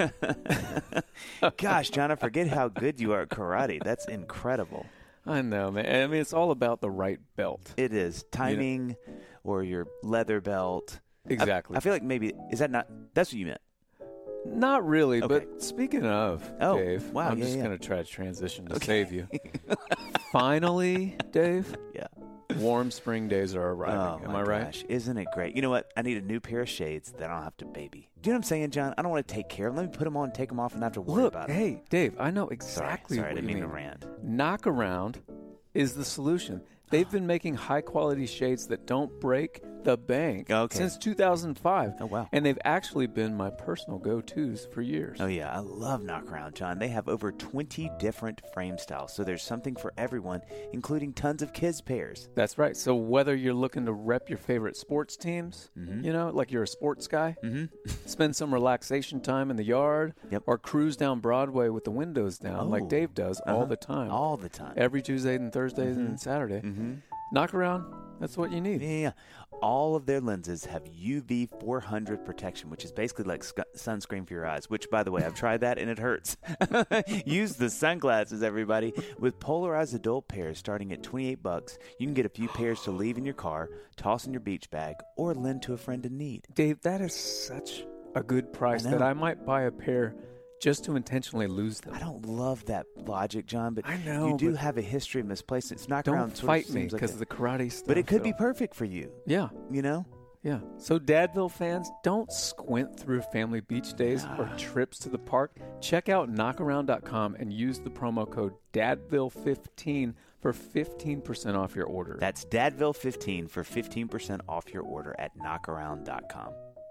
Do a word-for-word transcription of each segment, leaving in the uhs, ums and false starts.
Gosh, John, I forget how good you are at karate. That's incredible. I know, man. I mean, it's all about the right belt. It is. Timing, you know? Or your leather belt. Exactly. I, I feel like maybe, is that not, that's what you meant? Not really, okay. But speaking of, oh, Dave, wow, I'm yeah, just yeah. going to try to transition to okay. save you. Finally, Dave, yeah, warm spring days are arriving. Oh, Am my I right? Gosh. Isn't it great? You know what? I need a new pair of shades that I don't have to baby. Do you know what I'm saying, John? I don't want to take care of them. Let me put them on, take them off, and not have to worry Look, about them. hey, Dave, I know exactly sorry, sorry, what I didn't you mean mean. to rant. Knock around is the solution. They've been making high-quality shades that don't break the bank okay. since two thousand five. Oh, wow. And they've actually been my personal go-tos for years. Oh, yeah. I love Knockaround, John. They have over twenty different frame styles, so there's something for everyone, including tons of kids' pairs. That's right. So whether you're looking to rep your favorite sports teams, mm-hmm. you know, like you're a sports guy, mm-hmm. spend some relaxation time in the yard, yep. or cruise down Broadway with the windows down oh. like Dave does uh-huh. all the time. All the time. Every Tuesday and Thursday mm-hmm. and Saturday. Mm-hmm. Knockaround, that's what you need. Yeah, yeah. All of their lenses have U V four hundred protection, which is basically like sc- sunscreen for your eyes, which, by the way, I've tried that and it hurts. Use the sunglasses, everybody. With polarized adult pairs starting at twenty-eight bucks, you can get a few pairs to leave in your car, toss in your beach bag, or lend to a friend in need. Dave, that is such a good price I that I might buy a pair just to intentionally lose them. I don't love that logic, John, but I know, you do have a history of misplacement. It's not Don't fight me because like of the karate stuff. But it could though. be perfect for you. Yeah. You know? Yeah. So Dadville fans, don't squint through family beach days or trips to the park. Check out knockaround dot com and use the promo code Dadville fifteen for fifteen percent off your order. That's Dadville fifteen for fifteen percent off your order at knockaround dot com.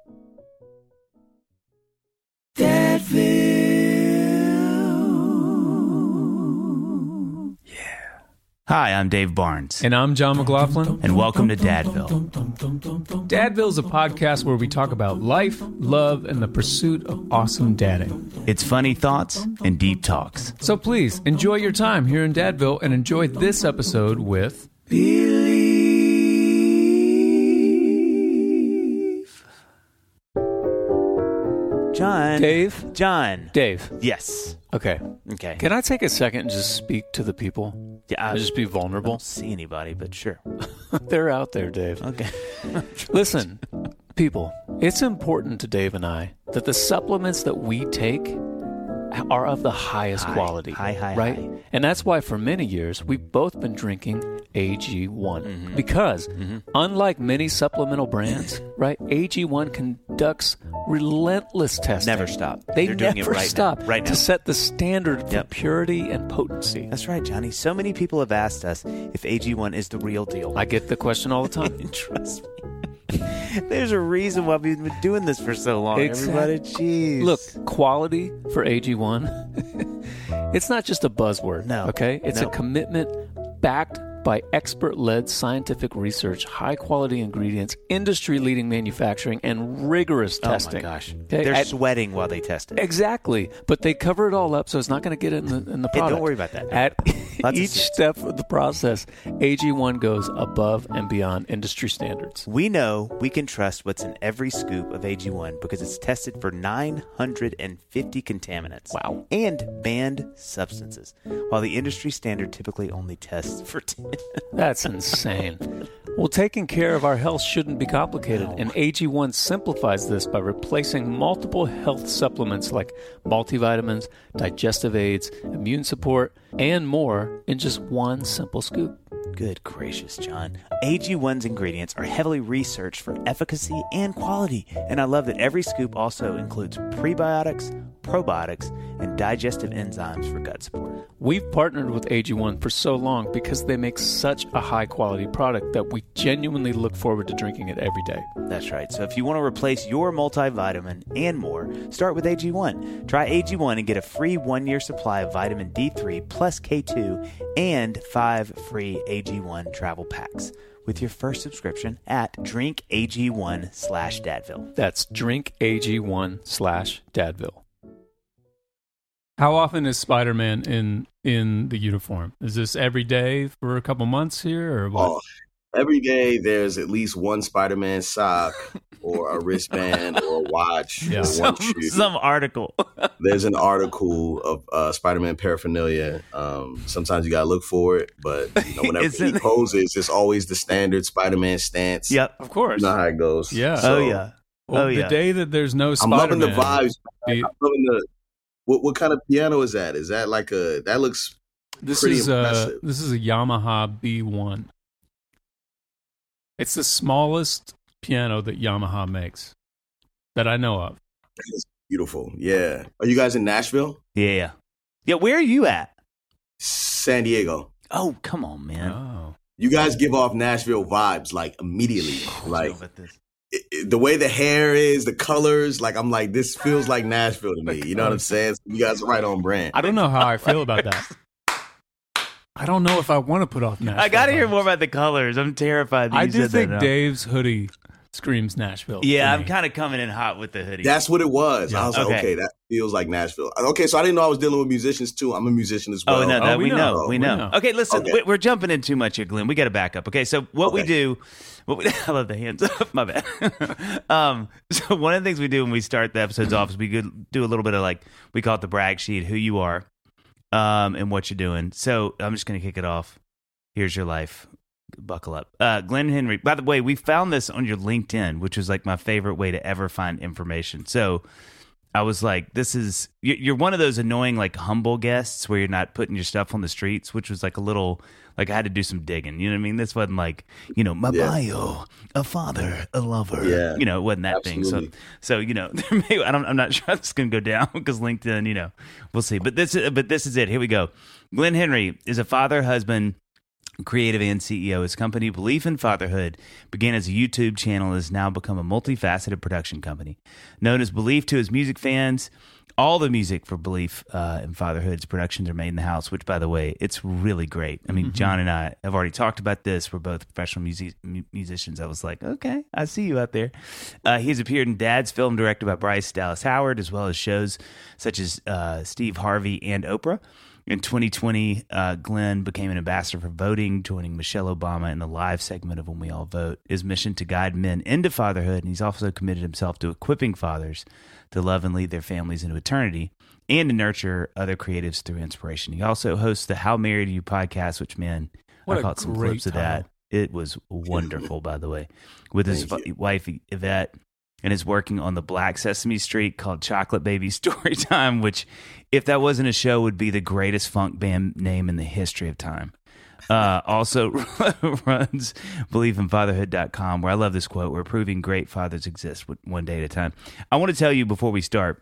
Dadville. Yeah. Hi, I'm Dave Barnes. And I'm John McLaughlin. And welcome to Dadville. Dadville is a podcast where we talk about life, love, and the pursuit of awesome dadding. It's funny thoughts and deep talks. So please, enjoy your time here in Dadville and enjoy this episode with... Believe. John. Dave? John. Dave. Yes. Okay. Okay. Can I take a second and just speak to the people? Yeah. And just be vulnerable? I don't see anybody, but sure. They're out there, Dave. Okay. Listen, people, it's important to Dave and I that the supplements that we take are of the highest high, quality. High, high, right? high. And that's why for many years, we've both been drinking A G one. Mm-hmm. Because mm-hmm. unlike many supplemental brands, right, A G one conducts relentless testing. Never stop. They They're never doing it right stop now, right now. to set the standard for Yep. purity and potency. That's right, Johnny. So many people have asked us if A G one is the real deal. I get the question all the time. Trust me. There's a reason why we've been doing this for so long, Exactly. everybody. Jeez. Look, quality for A G one, it's not just a buzzword. No. Okay? It's No. a commitment backed by expert-led scientific research, high-quality ingredients, industry-leading manufacturing, and rigorous testing. Oh, my gosh. Okay? They're At- sweating while they test it. Exactly. But they cover it all up, so it's not going to get in the, in the Hey, product. don't worry about that. At Lots of each seeds. step of the process, A G one goes above and beyond industry standards. We know we can trust what's in every scoop of A G one because it's tested for nine hundred fifty contaminants. Wow. And banned substances, while the industry standard typically only tests for ten. That's insane. Well, taking care of our health shouldn't be complicated, No. and A G one simplifies this by replacing multiple health supplements like multivitamins, digestive aids, immune support, and more in just one simple scoop. Good gracious, John. A G one's ingredients are heavily researched for efficacy and quality, and I love that every scoop also includes prebiotics, probiotics, and digestive enzymes for gut support. We've partnered with A G one for so long because they make such a high-quality product that we genuinely look forward to drinking it every day. That's right. So if you want to replace your multivitamin and more, start with A G one. Try A G one and get a free one-year supply of vitamin D three plus K two and five free A G one travel packs with your first subscription at drinkag1 slash Dadville. That's drinkag1 slash Dadville. How often is Spider-Man in in the uniform? Is this every day for a couple months here, or what? Oh, every day there's at least one Spider-Man sock or a wristband or a watch Yeah. or some, one shoe. some article. There's an article of uh, Spider-Man paraphernalia. Um, sometimes you gotta look for it, but you know, whenever It's he in- poses, it's always the standard Spider-Man stance. Yep. Of course. You know how it goes. Yeah. So, oh yeah. Well, oh the yeah. day that there's no I'm Spider-Man. loving the vibes. the- I'm loving the. What what kind of piano is that? Is that like a? That looks. This Pretty is a impressive. this is a Yamaha B one. It's the smallest piano that Yamaha makes that I know of. It's beautiful. Yeah. Are you guys in Nashville? Yeah. Yeah. Yeah. Where are you at? San Diego. Oh, come on, man. Oh, You guys give off Nashville vibes like immediately. Like it, it- the way the hair is, the colors. Like I'm like, this feels like Nashville to me. You know what I'm saying? So you guys are right on brand. I don't know how I feel about that. I don't know if I want to put off Nashville. I got to hear vibes. more about the colors. I'm terrified. That I you do said think that now. Dave's hoodie screams Nashville. Yeah, to I'm me. kind of coming in hot with the hoodie. That's what it was. Yeah. I was like, Okay. okay, that feels like Nashville. Okay, so I didn't know I was dealing with musicians too. I'm a musician as well. Oh no, that Oh, we, we know, know. we We know. know. Okay, listen, Okay. we- we're jumping in too much here, Glenn. We got to back up. Okay, so what we Okay. do, what we, I love the hands up. My bad. um, so one of the things we do when we start the episodes off is we could do a little bit of like we call it the brag sheet, who you are, um, and what you're doing. So I'm just gonna kick it off. Here's your life. Buckle up. Uh, Glenn Henry, by the way, we found this on your LinkedIn, which was like my favorite way to ever find information. So I was like, this is, you- you're one of those annoying, like humble guests where you're not putting your stuff on the streets, which was like a little, like I had to do some digging. You know what I mean? This wasn't like, you know, my Yeah. bio, a father, a lover. Yeah. You know, it wasn't that Absolutely. thing. So, so, you know, there may, I don't, I'm not sure how this is going to go down because LinkedIn, you know, we'll see. But this, is, but this is it. Here we go. Glenn Henry is a father, husband, creative and C E O. His company, Belief in Fatherhood, began as a YouTube channel and has now become a multifaceted production company. Known as Belief to his music fans, all the music for Belief uh, in Fatherhood's productions are made in the house, which, by the way, it's really great. I mean, John and I have already talked about this. We're both professional music- mu- musicians. I was like, okay, I see you out there. Uh, he's appeared in Dad's film directed by Bryce Dallas Howard, as well as shows such as uh, Steve Harvey and Oprah. In twenty twenty, uh, Glenn became an ambassador for voting, joining Michelle Obama in the live segment of When We All Vote. His mission to guide men into fatherhood, and he's also committed himself to equipping fathers to love and lead their families into eternity and to nurture other creatives through inspiration. He also hosts the How Married Are You podcast, which, man, What I a caught some great clips of title. that. It was wonderful, by the way, with his Thank fu- wife, Yvette, and is working on the Black Sesame Street called Chocolate Baby Storytime, which, if that wasn't a show, would be the greatest funk band name in the history of time. Uh, also runs believe in fatherhood dot com, where I love this quote, where proving great fathers exist one day at a time. I want to tell you before we start,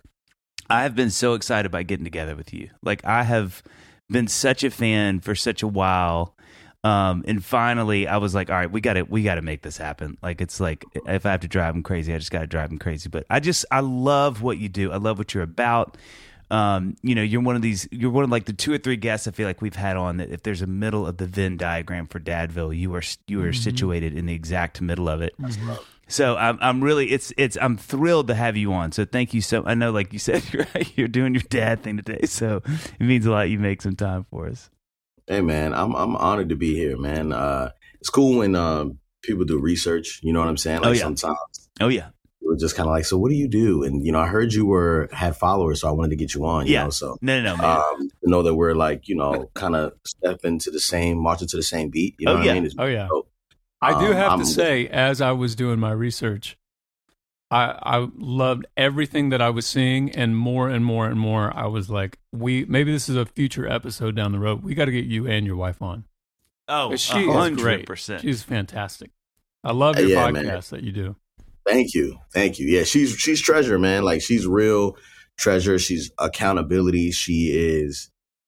I have been so excited by getting together with you. Like, I have been such a fan for such a while. Um, and finally I was like, all right, we got to, we got to make this happen. Like, it's like, if I have to drive him crazy, I just got to drive him crazy. But I just, I love what you do. I love what you're about. Um, you know, you're one of these, you're one of like the two or three guests I feel like we've had on that if there's a middle of the Venn diagram for Dadville, you are, you are situated in the exact middle of it. So I'm, I'm really, it's, it's, I'm thrilled to have you on. So thank you so, I know, like you said, you're, you're doing your dad thing today. So it means a lot. You make some time for us. Hey man, I'm I'm honored to be here, man. Uh, it's cool when um, people do research. You know what I'm saying? Like Oh, yeah. sometimes Oh yeah. we're just kind of like, so what do you do? And you know, I heard you were had followers, so I wanted to get you on. You Yeah. know, so No, no, no, man. um, to know that we're like, you know, kind of stepping to the same, marching to the same beat. You know Oh, what yeah. I mean? It's Oh, yeah. dope. I do Um, have I'm- to say, as I was doing my research, I I loved everything that I was seeing, and more and more and more, I was like, we maybe this is a future episode down the road. We got to get you and your wife on. Oh, She one is hundred great. percent. She's fantastic. I love your Yeah, podcast man. that you do. Thank you. Thank you. Yeah, she's she's treasure, man. Like she's real treasure. She's accountability. She is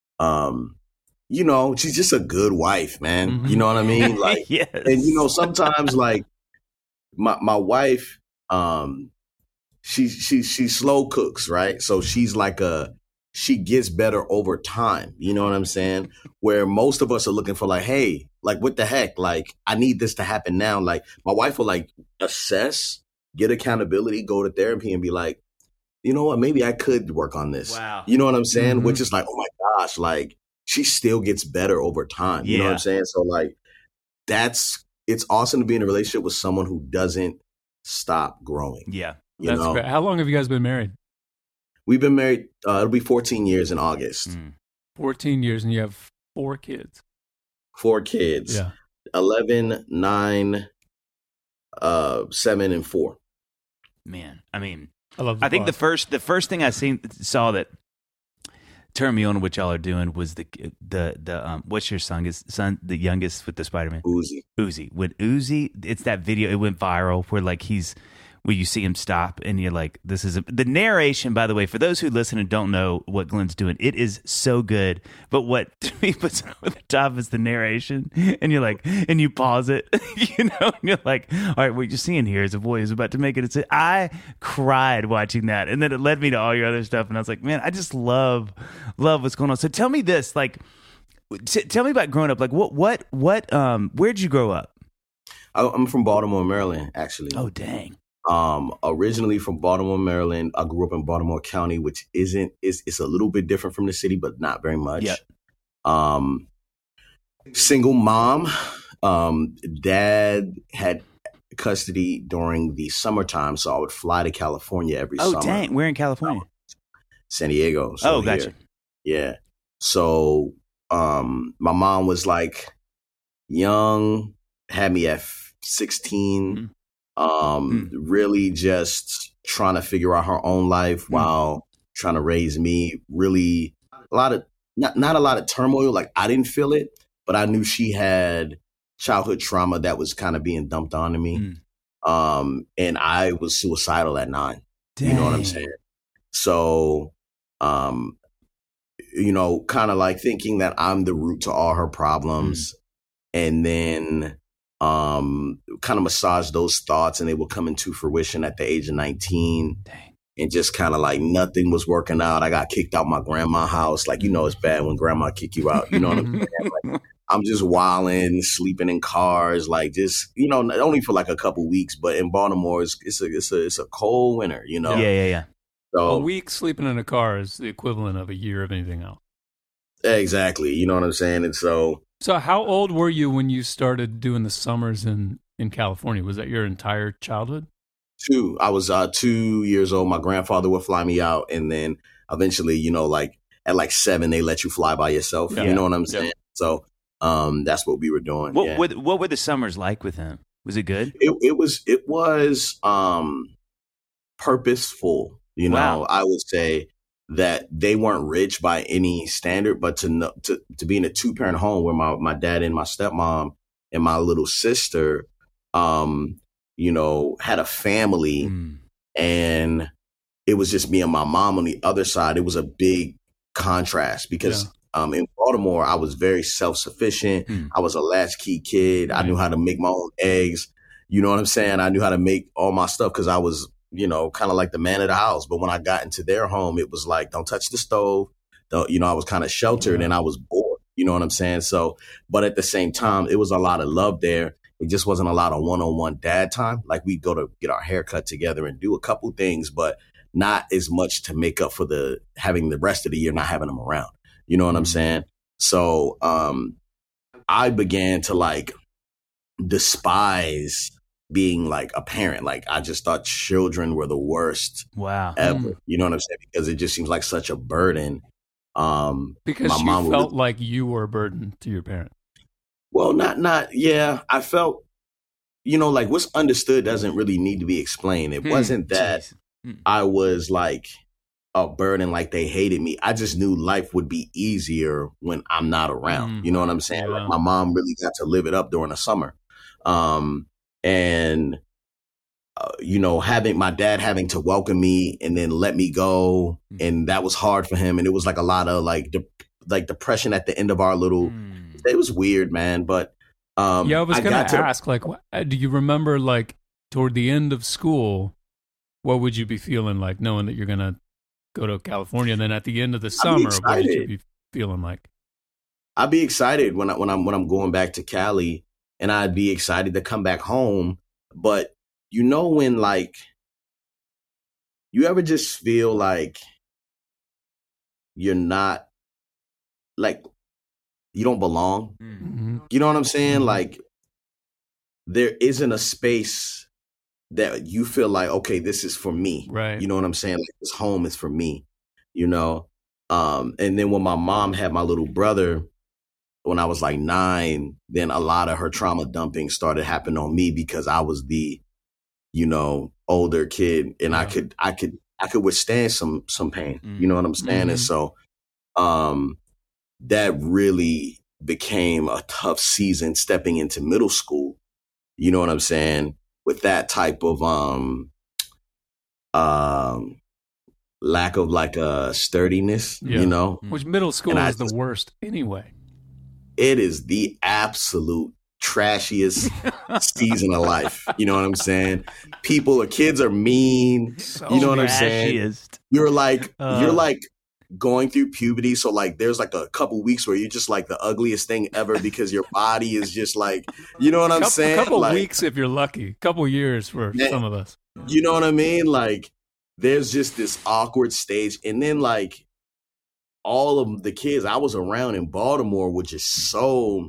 um you know, she's just a good wife, man. Mhm. You know what I mean? Like yes. and you know, sometimes like my my wife, um, she she she slow cooks, right? So she's like a she gets better over time. You know what I'm saying? Where most of us are looking for like, hey, like what the heck? Like I need this to happen now. Like my wife will like assess, get accountability, go to therapy, and be like, you know what? Maybe I could work on this. Wow. You know what I'm saying? Mhm. Which is like, oh my gosh, like she still gets better over time. You know what Yeah. I'm saying? So like that's it's awesome to be in a relationship with someone who doesn't stop growing. Yeah. You That's know, great. How long have you guys been married? we've been married. Uh, it'll be fourteen years in August. Mm. fourteen years, and you have four kids. Four kids. Yeah. eleven, nine, uh, seven, and four. Man, I mean, I love the I think the boss. first the first thing I seen saw that turned me on what y'all are doing was the the the um what's your son is son the youngest with the Spider-Man Uzi. Uzi. When Uzi, it's that video, it went viral where like he's where you see him stop and you're like, this is a, the narration, by the way, for those who listen and don't know what Glenn's doing, it is so good. But what to me puts over the top is the narration. And you're like, and you pause it, you know, and you're like, all right, what you're seeing here is a boy who's about to make it. It's, I cried watching that. And then it led me to all your other stuff. And I was like, man, I just love, love what's going on. So tell me this, like, t- tell me about growing up. Like what, what, what, um, where'd you grow up? I, I'm from Baltimore, Maryland, actually. Oh, dang. Um, originally from Baltimore, Maryland. I grew up in Baltimore County, which isn't it's it's a little bit different from the city, but not very much. Yeah. Um, single mom. Um, dad had custody during the summertime, so I would fly to California every Oh, summer. dang. We're in California. San Diego. So Oh, gotcha. here. Yeah. So um, my mom was like young, had me at sixteen. Mm. Um, really just trying to figure out her own life while trying to raise me. Really a lot of, not, not a lot of turmoil. Like I didn't feel it, but I knew she had childhood trauma that was kind of being dumped onto me. Mm. Um, and I was suicidal at nine. You know what I'm Dang. saying? So, um, you know, kind of like thinking that I'm the root to all her problems. And then, um, kind of massage those thoughts and they will come into fruition at the age of nineteen. Dang. And just kind of like nothing was working out. I got kicked out my grandma's house. Like, you know, it's bad when grandma kick you out. You know what I'm saying? Like, I'm just wilding, sleeping in cars, like just, you know, only for like a couple weeks. But in Baltimore, it's, it's a it's a it's a cold winter, you know. Yeah, yeah, yeah. So A week sleeping in a car is the equivalent of a year of anything else. exactly, you know what I'm saying. And so, So how old were you when you started doing the summers in, in California? Was that your entire childhood? two, I was uh, two years old. My grandfather would fly me out, and then eventually, you know, like at like seven, they let you fly by yourself. Yeah. You know what I'm Yeah. saying? So, um, that's what we were doing. What, yeah. what what were the summers like with him? Was it good? it, it was it was um purposeful. You know, Wow. I would say that they weren't rich by any standard, but to know, to to be in a two parent home where my my dad and my stepmom and my little sister, um, you know, had a family, Mm. and it was just me and my mom on the other side. It was a big contrast because. Yeah. Um, in Baltimore, I was very self-sufficient. Mm. I was a latchkey kid. I Right. knew how to make my own eggs. You know what I'm saying? I knew how to make all my stuff because I was, you know, kind of like the man of the house. But when I got into their home, it was like, don't touch the stove. Don't, you know, I was kind of sheltered Yeah. and I was bored. You know what I'm saying? So, but at the same time, it was a lot of love there. It just wasn't a lot of one-on-one dad time. Like we'd go to get our hair cut together and do a couple things, but not as much to make up for the having the rest of the year not having them around. You know what I'm saying? So um, I began to like despise being like a parent. Like I just thought children were the worst Wow. ever. Mm. You know what I'm saying? Because it just seems like such a burden. Um, Because my you mom would- felt like you were a burden to your parents. well, not not yeah. I felt, you know, like what's understood doesn't really need to be explained. It Hmm. wasn't that Jeez. Mm. I was like a burden, like they hated me. I just knew life would be easier when I'm not around. Mm. You know what I'm saying? Yeah. Like my mom really got to live it up during the summer. Um, and, uh, you know, having my dad having to welcome me and then let me go. And that was hard for him. And it was like a lot of like, de- like depression at the end of our little, Mm. it was weird, man. But, um, Yeah, I was going got to ask, like, wh- uh, do you remember, like, toward the end of school, what would you be feeling like knowing that you're going to go to California? And then at the end of the summer, what did you excited. be feeling like? I'd be excited when I, when I'm when I'm going back to Cali, and I'd be excited to come back home. But you know when like you ever just feel like you're not like you don't belong. Mm. Mm-hmm. You know what I'm saying? Mhm. Like there isn't a space that you feel like, okay, this is for me. Right. You know what I'm saying? Like, this home is for me, you know? Um, and then when my mom had my little brother, when I was like nine, then a lot of her trauma dumping started happening on me because I was the, you know, older kid, and yeah. I could, I could, I could withstand some, some pain. Mm-hmm. You know what I'm saying? Mm-hmm. And so, um, that really became a tough season stepping into middle school. You know what I'm saying? With that type of, um, um, lack of like a uh, sturdiness, yeah. you know, which middle school and is I, the worst anyway. It is the absolute trashiest season of life. You know what I'm saying? People or kids are mean. So you know what I'm saying? You're like, uh, you're like going through puberty. So like, there's like a couple weeks where you're just like the ugliest thing ever because your body is just like, you know what I'm couple, saying? A couple like, weeks if you're lucky. A couple years for and, some of us. You know what I mean? Like, there's just this awkward stage. And then like, all of the kids I was around in Baltimore were just so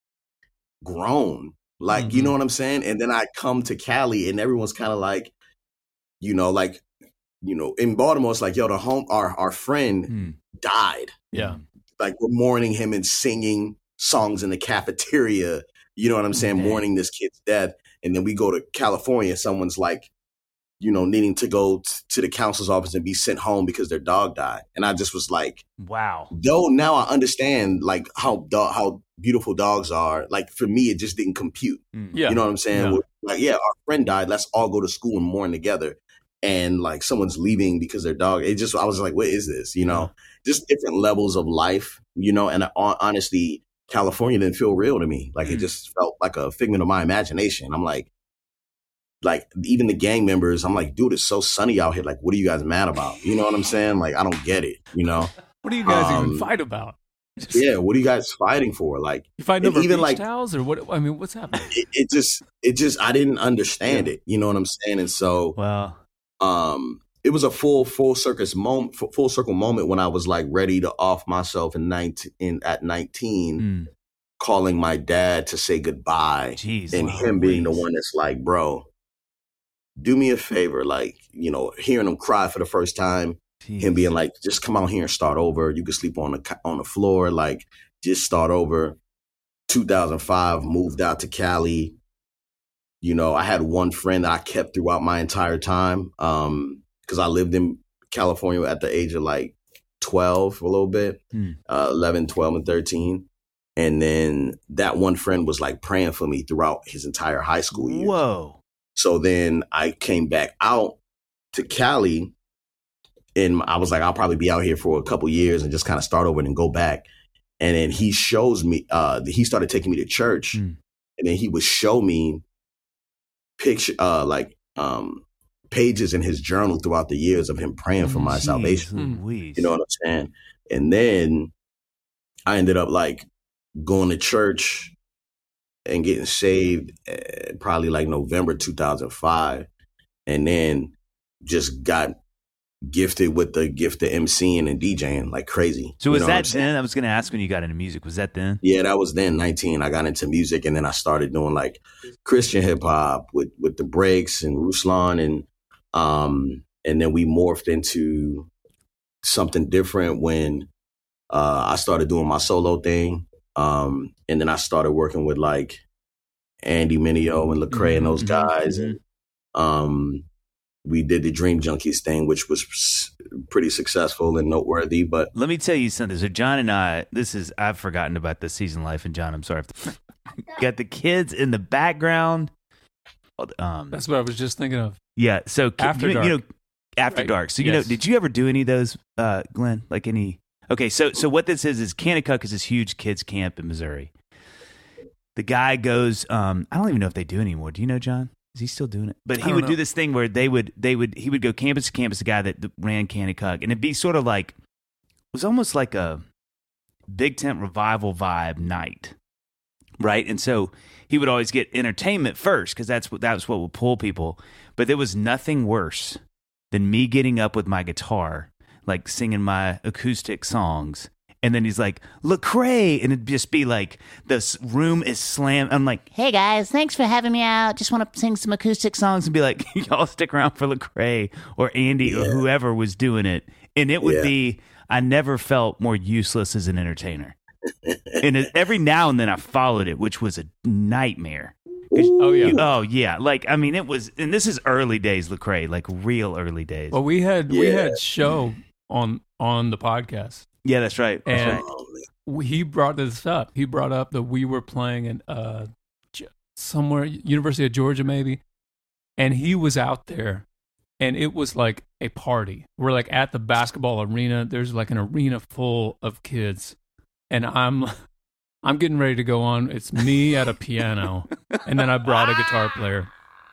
grown. Like, mm-hmm. you know what I'm saying? And then I come to Cali and everyone's kind of like, you know, like, you know, in Baltimore, it's like, yo, the home, our, our friend mm. died. Yeah. Like, we're mourning him and singing songs in the cafeteria. You know what I'm saying? Mm-hmm. Mourning this kid's death. And then we go to California. Someone's like, you know, needing to go t- to the counselor's office and be sent home because their dog died. And I just was like, wow. Though now I understand like how do- how beautiful dogs are. Like for me, it just didn't compute. Mm. Yeah. You know what I'm saying? Yeah. Like, yeah, our friend died. Let's all go to school and mourn together. And like someone's leaving because their dog, it just, I was like, what is this? You know, yeah. just different levels of life, you know, and I, honestly, California didn't feel real to me. Like mm. it just felt like a figment of my imagination. I'm like, Like, even the gang members, I'm like, dude, it's so sunny out here. Like, what are you guys mad about? You know what I'm saying? Like, I don't get it, you know? What do you guys um, even fight about? Just, yeah, what are you guys fighting for? Like, you fighting over even beach like, towels or what? I mean, what's happening? It, it just, it just, I didn't understand yeah. it. You know what I'm saying? And so, wow. um, it was a full, full circus moment, full circle moment when I was like ready to off myself in nineteen, in, at nineteen, mm. calling my dad to say goodbye. Jeez, and wow, him being please. the one that's like, bro, do me a favor, like, you know, hearing him cry for the first time, Jeez. Him being like, just come out here and start over. You can sleep on the on the floor, like, just start over. two thousand five, moved out to Cali. You know, I had one friend that I kept throughout my entire time um, because I lived in California at the age of like twelve, a little bit, hmm. uh, eleven, twelve, and thirteen. And then that one friend was like praying for me throughout his entire high school year. Whoa. So then I came back out to Cali and I was like, I'll probably be out here for a couple years and just kind of start over and go back. And then he shows me, uh, he started taking me to church mm. and then he would show me picture, uh, like um, pages in his journal throughout the years of him praying for my Jeez, salvation. Louise. You know what I'm saying? And then I ended up like going to church and getting saved uh, probably like November two thousand five. And then just got gifted with the gift of MCing and DJing like crazy. So was that then? I was going to ask when you got into music. Was that then? Yeah, that was then, nineteen. I got into music and then I started doing like Christian hip hop with, with the Breaks and Ruslan. And, um, and then we morphed into something different when uh, I started doing my solo thing. Um, and then I started working with like Andy Mineo and Lecrae mm-hmm, and those guys. Mm-hmm. And, um, we did the Dream Junkies thing, which was pretty successful and noteworthy. But let me tell you something. So John and I, this is, I've forgotten about the season life. And John, I'm sorry. Got the kids in the background. Um, That's what I was just thinking of. Yeah. So After you, Dark. You know, After right. Dark. So, you yes. know, did you ever do any of those, uh, Glenn? Like any? Okay. So, so what this is, is Kanakuk is this huge kids camp in Missouri. The guy goes, um, I don't even know if they do anymore. Do you know, John? Is he still doing it? But he would know. do this thing where they would, they would, he would go campus to campus, the guy that ran Kanakuk, and it'd be sort of like, it was almost like a Big Tent Revival vibe night, right? And so he would always get entertainment first because that's what, that's what would pull people. But there was nothing worse than me getting up with my guitar, like singing my acoustic songs, And then he's like, Lecrae. And it'd just be like, this room is slammed. I'm like, hey guys, thanks for having me out. Just want to sing some acoustic songs and be like, y'all stick around for Lecrae or Andy yeah. or whoever was doing it. And it would yeah. be, I never felt more useless as an entertainer. And it, every now and then I followed it, which was a nightmare. Oh yeah, oh yeah. Like I mean, it was, and this is early days, Lecrae, like real early days. Well, we had yeah. we had show on on the podcast. Yeah, that's right. That's and right. he brought this up. He brought up that we were playing in uh somewhere, University of Georgia, maybe, and he was out there, and it was like a party. We're like at the basketball arena. There's like an arena full of kids, and I'm. I'm getting ready to go on. It's me at a piano, and then I brought a guitar player.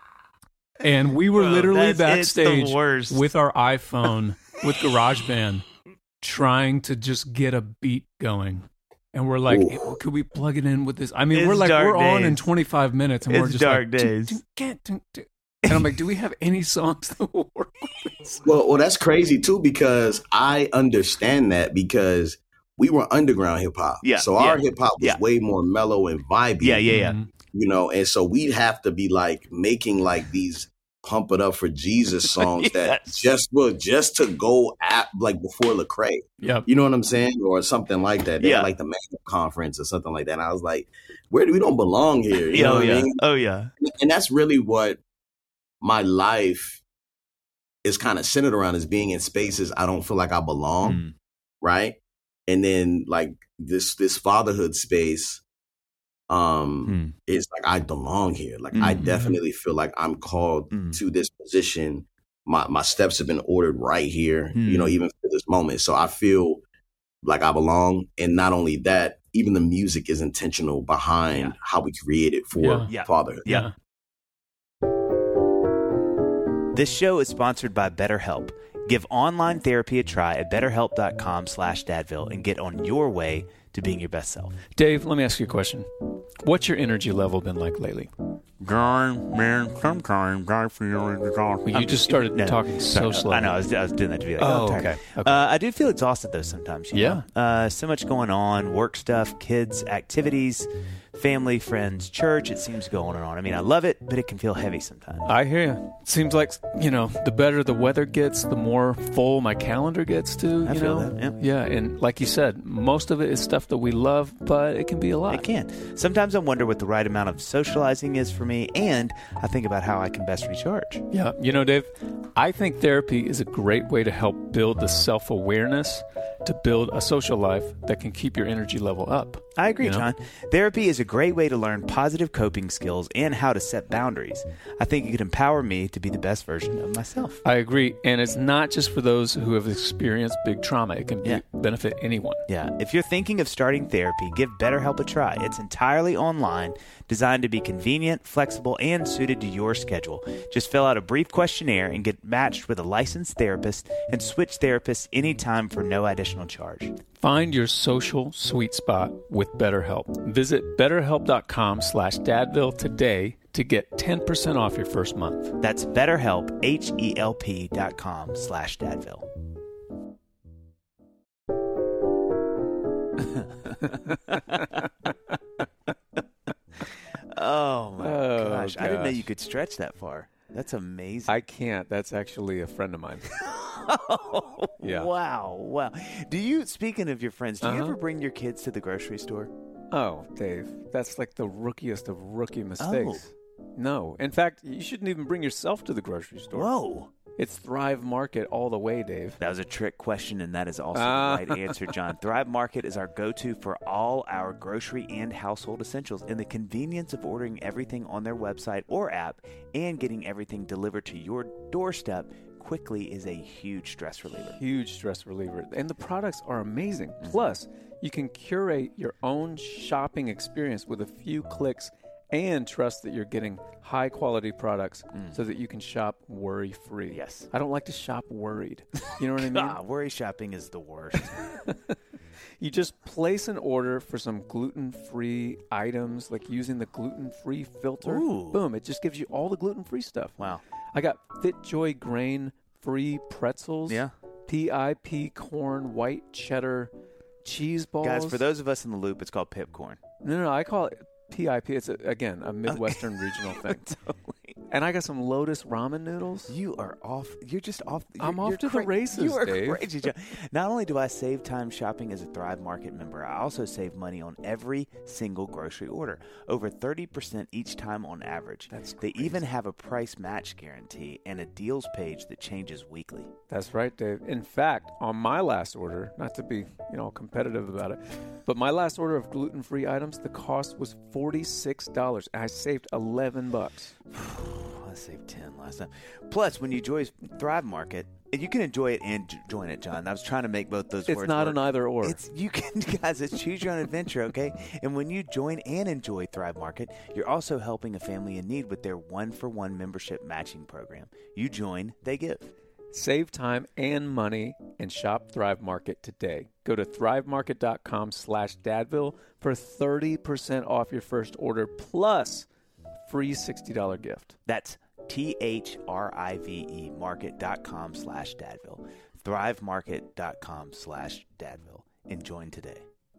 And we were Bro, literally backstage with our iPhone, with GarageBand, trying to just get a beat going. And we're like, hey, could we plug it in with this? I mean, it's we're like, we're days. on in twenty-five minutes, and it's we're just dark like, days. And I'm like, do we have any songs that will work with this? Well, well, that's crazy, too, because I understand that because we were underground hip hop. Yeah, so our yeah, hip hop was yeah. way more mellow and vibey. Yeah, yeah, yeah. Mm-hmm. You know, and so we'd have to be like making like these pump it up for Jesus songs yes. that just were just to go at like before Lecrae. Yep. You know what I'm saying? Or something like that. They yeah. had like the Man Up Conference or something like that. And I was like, where do we don't belong here? You yeah, know oh, what yeah. I mean? Oh yeah. And that's really what my life is kind of centered around, is being in spaces I don't feel like I belong. Mm. Right. And then like this this fatherhood space, um, mm. is like I belong here. Like mm-hmm. I definitely feel like I'm called mm. to this position. My my steps have been ordered right here, mm. you know, even for this moment. So I feel like I belong. And not only that, even the music is intentional behind yeah. how we create it for yeah. fatherhood. Yeah. This show is sponsored by BetterHelp. Give online therapy a try at betterhelp.com slash dadville and get on your way to being your best self. Dave, let me ask you a question. What's your energy level been like lately? Going, man, sometimes I feel exhausted. Well, you just started no, talking so sorry, slow. I know, I was, I was doing that to be like, oh, oh, okay. okay. Uh, I do feel exhausted, though, sometimes. You yeah. know? Uh, so much going on, work stuff, kids, activities, family, friends, church. It seems to go on and on. I mean, I love it, but it can feel heavy sometimes. I hear you. It seems like, you know, the better the weather gets, the more full my calendar gets to. I you feel know? that, yeah. Yeah, and like you said, most of it is stuff that we love, but it can be a lot. It can. Sometimes I wonder what the right amount of socializing is for me, and I think about how I can best recharge. Yeah. You know, Dave, I think therapy is a great way to help build the self-awareness to build a social life that can keep your energy level up. I agree, you know? John. Therapy is a great way to learn positive coping skills and how to set boundaries. I think it could empower me to be the best version of myself. I agree. And it's not just for those who have experienced big trauma. It can be, yeah. benefit anyone. Yeah. If you're thinking of starting therapy, give BetterHelp a try. It's entirely online, designed to be convenient, flexible, and suited to your schedule. Just fill out a brief questionnaire and get matched with a licensed therapist and switch therapists anytime for no additional charge. Find your social sweet spot with BetterHelp. Visit betterhelp.com slash dadville today to get ten percent off your first month. That's BetterHelp, H-E-L-P dot com slash dadville. Oh, my oh, gosh. gosh. I didn't know you could stretch that far. That's amazing. I can't. That's actually a friend of mine. Oh, yeah. Wow. Wow. Do you, speaking of your friends, do uh-huh. you ever bring your kids to the grocery store? Oh, Dave, that's like the rookiest of rookie mistakes. Oh. No. In fact, you shouldn't even bring yourself to the grocery store. Whoa. It's Thrive Market all the way, Dave. That was a trick question, and that is also uh. the right answer, John. Thrive Market is our go-to for all our grocery and household essentials, and the convenience of ordering everything on their website or app and getting everything delivered to your doorstep quickly is a huge stress reliever. Huge stress reliever. And the products are amazing. Mm-hmm. Plus, you can curate your own shopping experience with a few clicks and trust that you're getting high-quality products mm. so that you can shop worry-free. Yes. I don't like to shop worried. You know what I mean? Ah, worry shopping is the worst. You just place an order for some gluten-free items, like using the gluten-free filter. Ooh. Boom. It just gives you all the gluten-free stuff. Wow. I got FitJoy grain-free pretzels. Yeah. P I P corn, white cheddar, cheese balls. Guys, for those of us in the loop, it's called pipcorn. No, no, no. I call it P I P. It's, a, again, a Midwestern regional thing. Totally. And I got some Lotus ramen noodles. You are off. You're just off. You're, I'm off you're to cra- the races, You are Dave. crazy, John. Not only do I save time shopping as a Thrive Market member, I also save money on every single grocery order, over thirty percent each time on average. That's They crazy. even have a price match guarantee and a deals page that changes weekly. That's right, Dave. In fact, on my last order, not to be, you know, competitive about it, but my last order of gluten-free items, the cost was forty-six dollars. I saved eleven bucks. I saved ten last time. Plus, when you enjoy Thrive Market, and you can enjoy it and j- join it, John. I was trying to make both those It's words not work. an either or. It's you can guys. It's choose your own adventure, okay? And when you join and enjoy Thrive Market, you're also helping a family in need with their one-for-one membership matching program. You join, they give. Save time and money and shop Thrive Market today. Go to thrivemarket.com slash Dadville for thirty percent off your first order plus free sixty dollars gift. That's T-H-R-I-V-E market.com slash Dadville. Thrivemarket.com slash Dadville. And join today.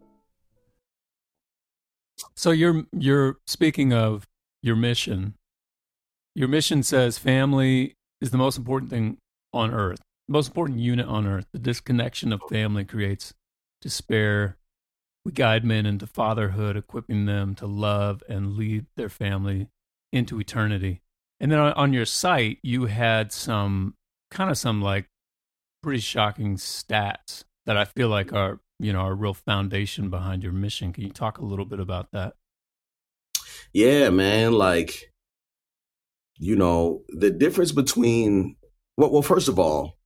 So you're you're speaking of your mission. Your mission says family is the most important thing on earth, the most important unit on earth. The disconnection of family creates despair. We guide men into fatherhood, equipping them to love and lead their family into eternity. And then on, on your site, you had some kind of some like pretty shocking stats that I feel like are, you know, are a real foundation behind your mission. Can you talk a little bit about that? Yeah, man. Like, you know, the difference between, well, well, first of all,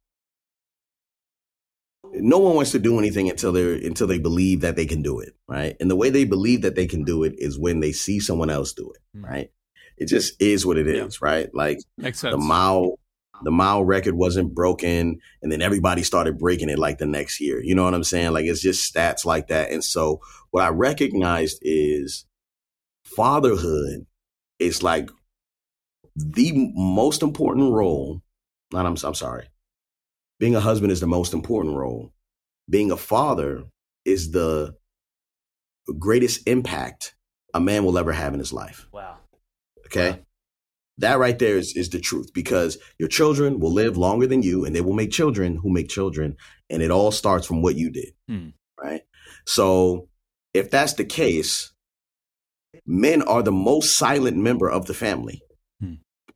no one wants to do anything until they until they believe that they can do it, right? And the way they believe that they can do it is when they see someone else do it, right? It just is what it is, right? Like Makes sense. the mile, the mile record wasn't broken, and then everybody started breaking it like the next year. You know what I'm saying? Like it's just stats like that. And so what I recognized is fatherhood is like the most important role. Not I'm I'm sorry. Being a husband is the most important role. Being a father is the greatest impact a man will ever have in his life. Wow. Okay. Wow. That right there is, is the truth, because your children will live longer than you, and they will make children who make children. And it all starts from what you did. Hmm. Right. So if that's the case, men are the most silent member of the family. Hmm.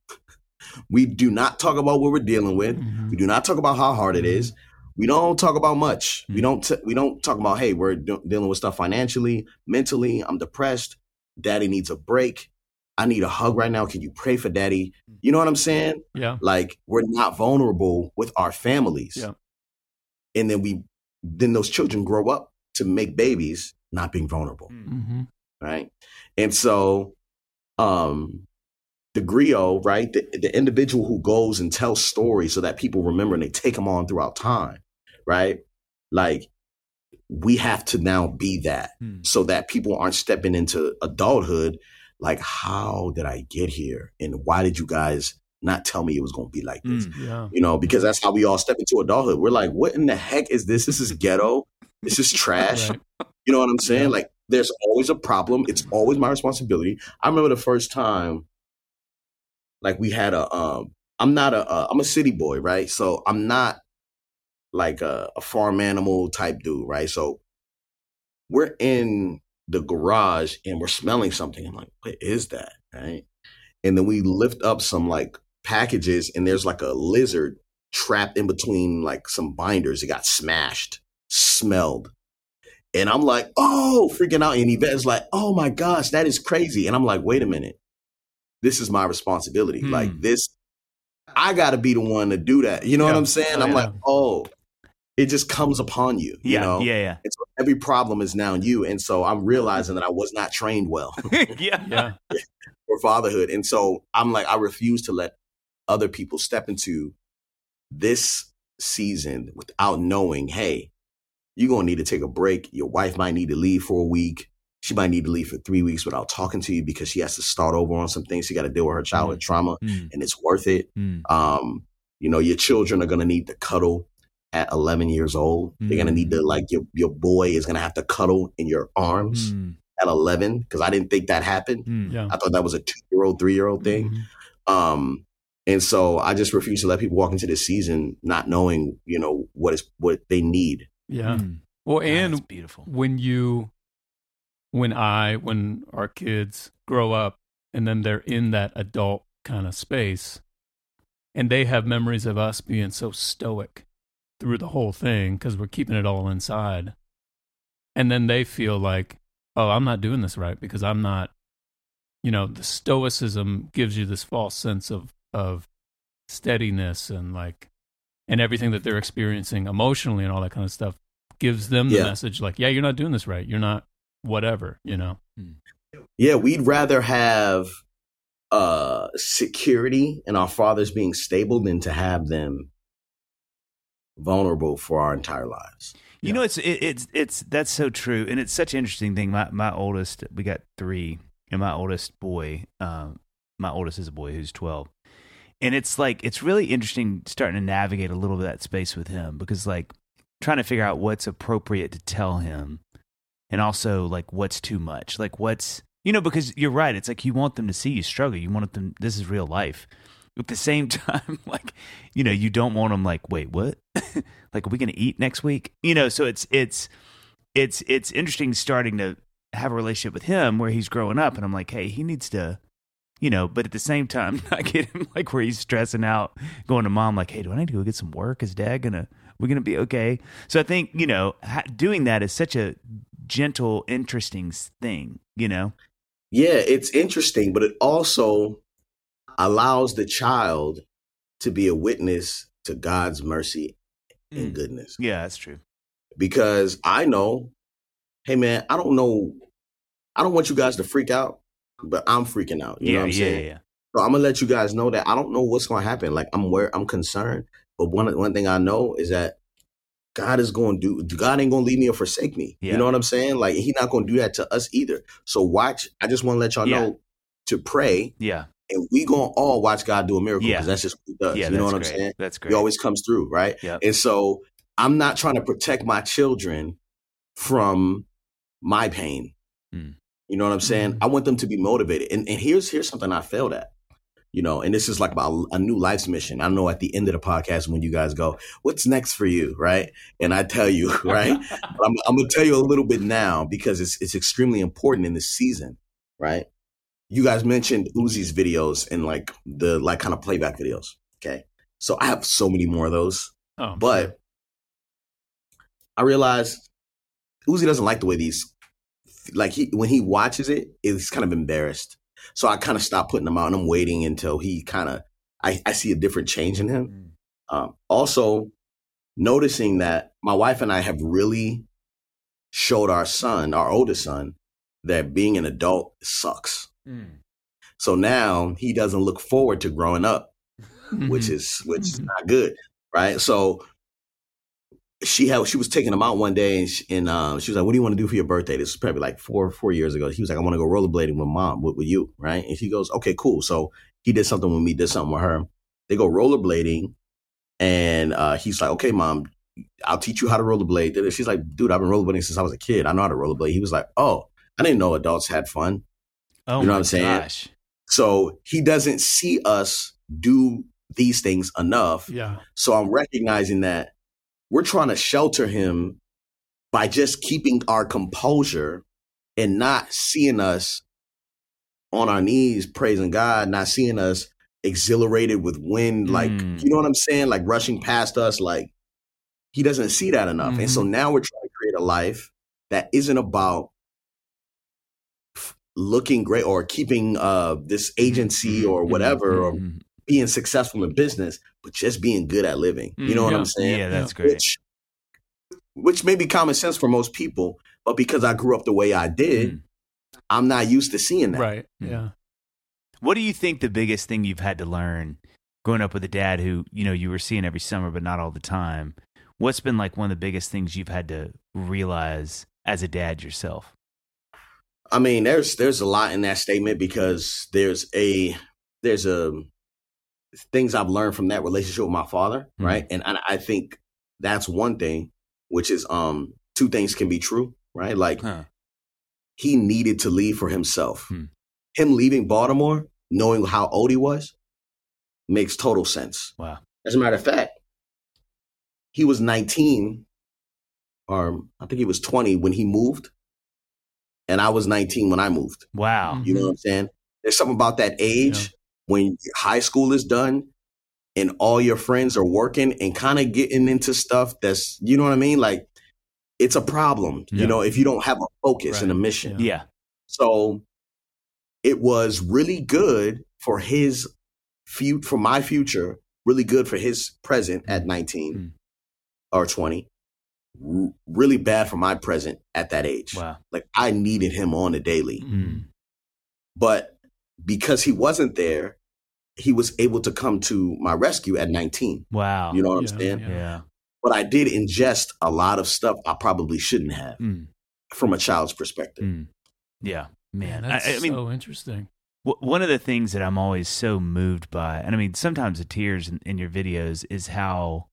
We do not talk about what we're dealing with. Mhm. We do not talk about how hard it is. We don't talk about much. We don't. T- we don't talk about, hey, we're de- dealing with stuff financially, mentally. I'm depressed. Daddy needs a break. I need a hug right now. Can you pray for daddy? You know what I'm saying? Yeah. Like we're not vulnerable with our families. Yeah. And then we, then those children grow up to make babies not being vulnerable. Mm-hmm. Right. And so, um, the griot, right? The, the individual who goes and tells stories so that people remember and they take them on throughout time, right? Like we have to now be that Hmm. so that people aren't stepping into adulthood. Like, how did I get here? And why did you guys not tell me it was going to be like this? Hmm. Yeah. You know, because that's how we all step into adulthood. We're like, what in the heck is this? This is ghetto. This is trash. Right. You know what I'm saying? Yeah. Like there's always a problem. It's always my responsibility. I remember the first time, like we had a, um, I'm not a, uh, I'm a city boy, right? So I'm not like a, a farm animal type dude, right? So we're in the garage and we're smelling something. I'm like, what is that? Right. And then we lift up some like packages and there's like a lizard trapped in between like some binders. It got smashed, smelled. And I'm like, oh, freaking out. And Yvette's like, oh my gosh, that is crazy. And I'm like, wait a minute. This is my responsibility. Hmm. Like this, I got to be the one to do that. You know Yeah. what I'm saying? Oh, I'm yeah. like, oh, it just comes upon you, you Yeah, know? yeah, yeah. And so every problem is now you. And so I'm realizing that I was not trained well yeah. Yeah. for fatherhood. And so I'm like, I refuse to let other people step into this season without knowing, hey, you're going to need to take a break. Your wife might need to leave for a week. She might need to leave for three weeks without talking to you because she has to start over on some things. She got to deal with her childhood trauma, Mm. and it's worth it. Mm. Um, you know, your children are going to need to cuddle. at eleven years old. Mm. They're going to need to, like, your, your boy is going to have to cuddle in your arms mm. at eleven, because I didn't think that happened. Mm. Yeah. I thought that was a two-year-old, three-year-old thing. Mm-hmm. Um, and so I just refuse to let people walk into this season not knowing, you know, what is what they need. Yeah. Mm. Well, God, and beautiful. when you, when I, when our kids grow up and then they're in that adult kind of space and they have memories of us being so stoic through the whole thing because we're keeping it all inside. And then they feel like, oh, I'm not doing this right because I'm not, you know, the stoicism gives you this false sense of, of steadiness and like, and everything that they're experiencing emotionally and all that kind of stuff gives them the yeah. message like, yeah, you're not doing this right. You're not whatever, you know? Yeah, we'd rather have uh, security and our fathers being stable than to have them vulnerable for our entire lives. You yeah. know, it's, it, it's, it's, that's so true. And it's such an interesting thing. My, my oldest, we got three, and my oldest boy, um, my oldest is a boy who's twelve. And it's like, it's really interesting starting to navigate a little bit of that space with him because like trying to figure out what's appropriate to tell him and also like what's too much, like what's, you know, because you're right. It's like you want them to see you struggle. You want them, this is real life. At the same time, like, you know, you don't want them like, wait, what? Like, are we going to eat next week? You know, so it's, it's, it's, it's interesting starting to have a relationship with him where he's growing up and I'm like, hey, he needs to, you know, but at the same time, not get him like where he's stressing out, going to mom, like, hey, do I need to go get some work? Is dad going to, we're going to be okay? So I think, you know, ha- doing that is such a gentle, interesting thing, you know? Yeah, it's interesting, but it also allows the child to be a witness to God's mercy and mm. goodness. Yeah, that's true. Because I know, hey, man, I don't know. I don't want you guys to freak out, but I'm freaking out. You yeah, know what I'm yeah, saying? Yeah, yeah. So I'm going to let you guys know that I don't know what's going to happen. Like, I'm where I'm concerned. But one, one thing I know is that God is going to do, God ain't going to leave me or forsake me. Yeah. You know what I'm saying? Like, he's not going to do that to us either. So watch. I just want to let y'all yeah. know to pray. Yeah. And we going to all watch God do a miracle because yeah. that's just what he does. Yeah, you know what great. I'm saying? That's great. He always comes through, right? Yep. And so I'm not trying to protect my children from my pain. Mm. You know what I'm saying? Mm. I want them to be motivated. And, and here's here's something I failed at. You know, and this is like about a new life's mission. I know at the end of the podcast when you guys go, what's next for you, right? And I tell you, right? I'm, I'm going to tell you a little bit now because it's it's extremely important in this season, right? You guys mentioned Uzi's videos and like the like kind of playback videos, okay? So I have so many more of those. Oh, but sure. I realized Uzi doesn't like the way these, like he when he watches it, he's kind of embarrassed. So I kind of stopped putting them out and I'm waiting until he kind of, I, I see a different change in him. Mm. Um, also noticing that my wife and I have really showed our son, our oldest son, that being an adult sucks. Mm. So now he doesn't look forward to growing up, which is, which is not good. Right. So she had, she was taking him out one day and, she, and uh, she was like, what do you want to do for your birthday? This was probably like four, four years ago. He was like, I want to go rollerblading with mom, with, with you. Right. And she goes, okay, cool. So he did something with me, did something with her. They go rollerblading and uh, he's like, okay, mom, I'll teach you how to rollerblade. She's like, dude, I've been rollerblading since I was a kid. I know how to rollerblade. He was like, oh, I didn't know adults had fun. Oh, you know my what I'm saying? Gosh. So he doesn't see us do these things enough. Yeah. So I'm recognizing that we're trying to shelter him by just keeping our composure and not seeing us on our knees praising God, not seeing us exhilarated with wind, like, mm. you know what I'm saying? Like rushing past us. Like he doesn't see that enough. Mm-hmm. And so now we're trying to create a life that isn't about looking great or keeping uh, this agency or whatever, mm-hmm. or being successful in business, but just being good at living. You know yeah. what I'm saying? Yeah, that's great. Which, which may be common sense for most people, but because I grew up the way I did, mm. I'm not used to seeing that. Right. Yeah. What do you think the biggest thing you've had to learn growing up with a dad who, you know, you were seeing every summer, but not all the time? What's been like one of the biggest things you've had to realize as a dad yourself? I mean, there's there's a lot in that statement because there's a there's a things I've learned from that relationship with my father, mm-hmm. right? And, and I think that's one thing, which is um two things can be true, right? Like Huh. he needed to leave for himself. Hmm. Him leaving Baltimore, knowing how old he was, makes total sense. Wow. As a matter of fact, he was nineteen, or I think he was twenty when he moved, and I was nineteen when I moved. Wow. You know what I'm saying? There's something about that age Yeah. when high school is done and all your friends are working and kind of getting into stuff that's, you know what I mean? Like, it's a problem, Yeah. you know, if you don't have a focus Right. and a mission. Yeah. Yeah. So it was really good for his fu- for my future, really good for his present at nineteen Mm. or twenty. R- really bad for my present at that age. Wow. Like I needed him on a daily. Mm. But because he wasn't there, he was able to come to my rescue at nineteen. Wow. You know what Yeah, I'm saying? yeah. Yeah. But I did ingest a lot of stuff I probably shouldn't have Mm. from a child's perspective. Mm. Yeah. Man. Man, that's I, I mean, so interesting. w- one of the things that I'm always so moved by, and I mean, sometimes the tears in, in your videos, is how,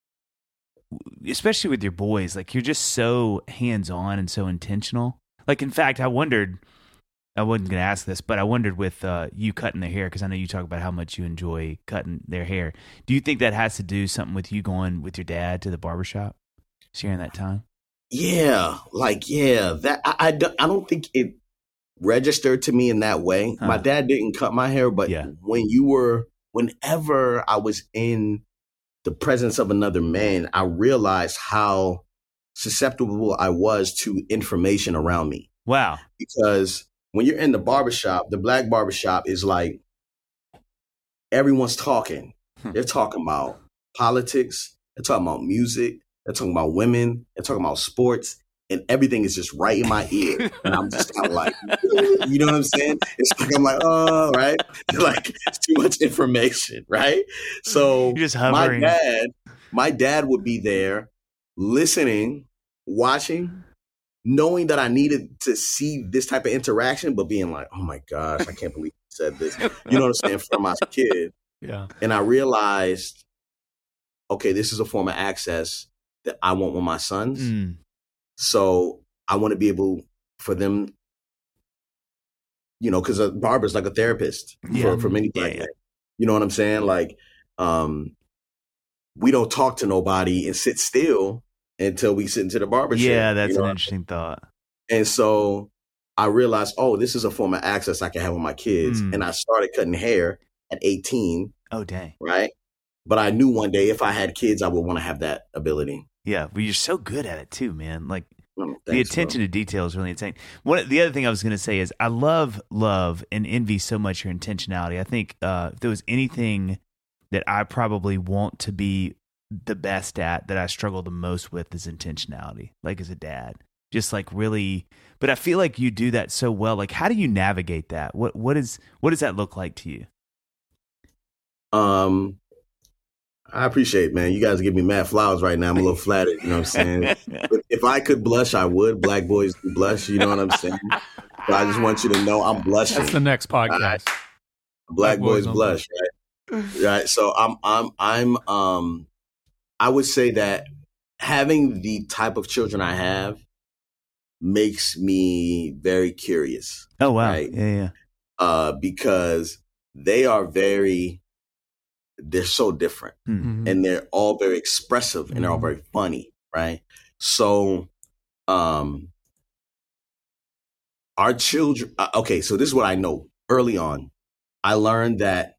especially with your boys, like you're just so hands on and so intentional. Like, in fact, I wondered, I wasn't going to ask this, but I wondered with uh, you cutting their hair, because I know you talk about how much you enjoy cutting their hair. Do you think that has to do something with you going with your dad to the barbershop, sharing that time? Yeah, like yeah, that I, I, don't, I don't think it registered to me in that way. Huh. My dad didn't cut my hair, but Yeah. when you were, whenever I was in the presence of another man, I realized how susceptible I was to information around me. Wow. Because when you're in the barbershop, the black barbershop is like everyone's talking. Hmm. They're talking about politics, they're talking about music, they're talking about women, they're talking about sports, and everything is just right in my ear. And I'm just kind of like, you know what I'm saying? It's like, I'm like, oh, right? Like, it's too much information, right? So You're just my hovering. dad, my dad would be there listening, watching, knowing that I needed to see this type of interaction, but being like, oh my gosh, I can't believe he said this. You know what I'm saying? From my kid. Yeah. And I realized, okay, this is a form of access that I want with my sons. Mm. So I want to be able for them, you know, because a barber's like a therapist Yeah. for, for many Yeah, black yeah. men. You know what I'm saying? Like, um, we don't talk to nobody and sit still until we sit into the barber chair. Yeah, that's you know? an interesting thought. And so I realized, oh, this is a form of access I can have with my kids. Mm. And I started cutting hair at eighteen, Oh, dang. right? But I knew one day if I had kids, I would want to have that ability. Yeah, but you're so good at it too, man. Like Oh, the thanks, attention bro. to detail is really insane. One, the other thing I was going to say is I love, love, and envy so much your intentionality. I think uh, if there was anything that I probably want to be the best at, that I struggle the most with, is intentionality. Like as a dad, just like really. But I feel like you do that so well. Like, how do you navigate that? What what is what does that look like to you? Um, I appreciate, man. You guys give me mad flowers right now. I'm a little flattered. You know what I'm saying? if, if I could blush, I would. Black boys do blush. You know what I'm saying? But I just want you to know I'm blushing. That's the next podcast. Black, Black boys, boys don't blush, right? Right. So I'm, I'm, I'm, um, I would say that having the type of children I have makes me very curious. Oh wow, Right. yeah, yeah. Uh, because they are very, they're so different. Mhm. And they're all very expressive and they're all Mhm. very funny, right? So, um, our children. Uh, okay, so this is what I know. Early on, I learned that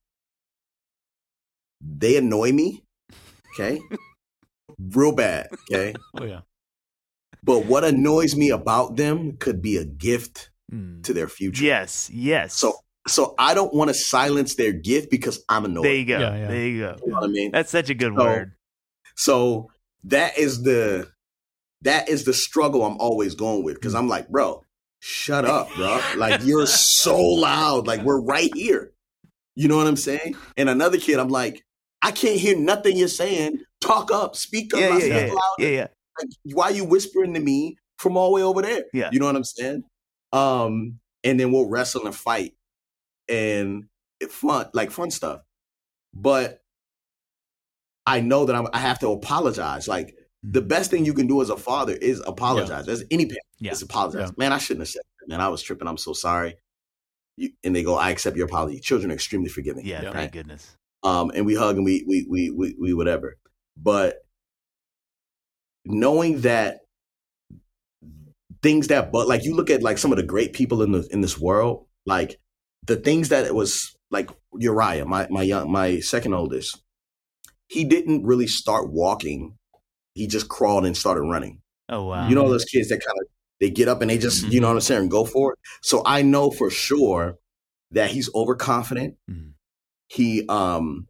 they annoy me. Okay, real bad. Okay, Oh yeah. but what annoys me about them could be a gift Mm. to their future. Yes, yes. So, so I don't want to silence their gift because I'm annoyed. there you go. Yeah, yeah. There you go. You know what I mean? That's such a good So- word. So that is the that is the struggle I'm always going with because I'm like, bro, shut up, bro. Like you're so loud. Like we're right here. You know what I'm saying? And another kid, I'm like, I can't hear nothing you're saying. Talk up, speak up. Yeah, I yeah, speak yeah, louder. yeah, yeah. Like, why are you whispering to me from all the way over there? Yeah. You know what I'm saying? Um, and then we'll wrestle and fight and it fun, like fun stuff. But I know that I'm, I have to apologize. Like the best thing you can do as a father is apologize. Yeah. As any parent, yeah. is apologize. Yeah. Man, I shouldn't have said that. Man, I was tripping. I'm so sorry. You, and they go, I accept your apology. Children are extremely forgiving. Yeah, right? thank goodness. Um, and we hug and we, we, we, we, we, whatever. But knowing that things that, but like you look at like some of the great people in the, in this world, like the things that it was like Uriah, my, my young, my second oldest, he didn't really start walking. He just crawled and started running. Oh, wow. You know, those kids that kind of, they get up and they just, mm-hmm. you know what I'm saying, go for it. So I know for sure that he's overconfident. Mm-hmm. He, um,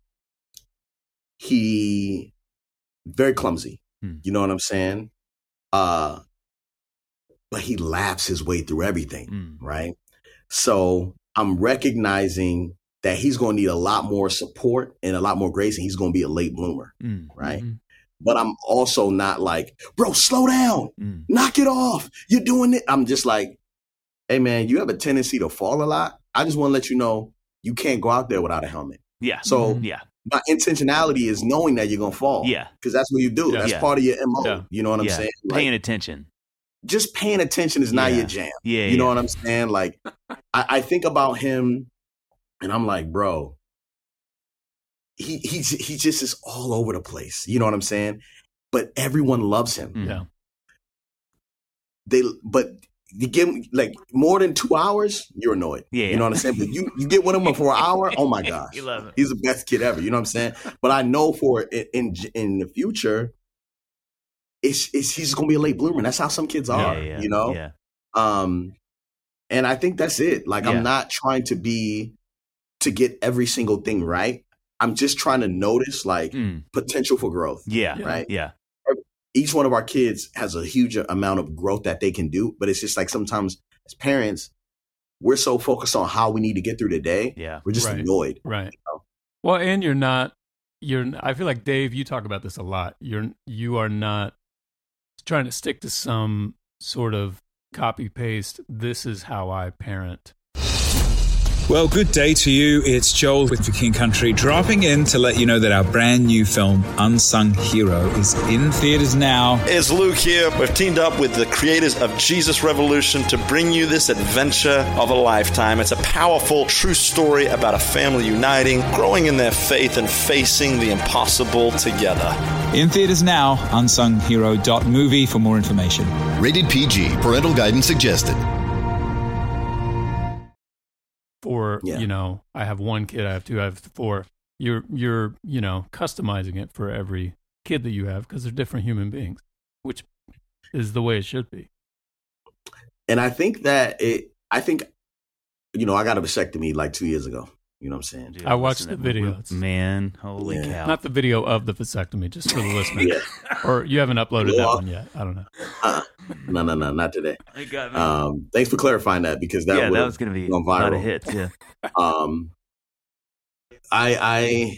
he very clumsy. Mm-hmm. You know what I'm saying? Uh, but he laughs his way through everything. Mm-hmm. Right. So I'm recognizing that he's going to need a lot more support and a lot more grace, and he's going to be a late bloomer. Mm-hmm. Right. But I'm also not like, bro, slow down, mm. knock it off. You're doing it. I'm just like, hey, man, you have a tendency to fall a lot. I just want to let you know you can't go out there without a helmet. Yeah. So mm-hmm. yeah. my intentionality is knowing that you're going to fall. Yeah. Because that's what you do. Yeah. That's yeah. part of your M O. Yeah. You know what I'm yeah. saying? Like, paying attention. Just paying attention is not yeah. your jam. Yeah. You know yeah. what I'm saying? Like, I, I think about him and I'm like, bro, he, he, he just is all over the place. You know what I'm saying? But everyone loves him. Yeah. They, but you give him like more than two hours, you're annoyed. Yeah. You know what I'm saying? But you, you get with him for an hour, oh my gosh. You love it. He's the best kid ever. You know what I'm saying? But I know for in in, in the future, it's, it's he's gonna be a late bloomer. That's how some kids are. Yeah, yeah, you know? Yeah. Um, and I think that's it. Like, yeah. I'm not trying to be to get every single thing right. I'm just trying to notice like mm. potential for growth. Yeah. Right. Yeah. Each one of our kids has a huge amount of growth that they can do, but it's just like sometimes as parents, we're so focused on how we need to get through the day. Yeah. We're just right. annoyed. Right. You know? Well, and you're not, you're, I feel like Dave, you talk about this a lot. You're, you are not trying to stick to some sort of copy paste. This is how I parent. Well, good day to you. It's Joel with For King Country dropping in to let you know that our brand new film, Unsung Hero, is in theaters now. It's Luke here. We've teamed up with the creators of Jesus Revolution to bring you this adventure of a lifetime. It's a powerful, true story about a family uniting, growing in their faith, and facing the impossible together. In theaters now, unsung hero dot movie for more information. Rated P G. Parental guidance suggested. For, yeah. you know, I have one kid, I have two, I have four. You're, you're, you know, customizing it for every kid that you have because they're different human beings, which is the way it should be. And I think that it, I think, you know, I got a vasectomy like two years ago. You know what I'm saying? Dude, I watched the video. It's, Man, holy yeah. cow. Not the video of the vasectomy, just for the listener. yeah. Or you haven't uploaded well, that one yet. I don't know. Uh, no, no, no, not today. You got me. Um, thanks for clarifying that because that, yeah, that was going to be gone a viral. lot of hits. Yeah. um, I, I,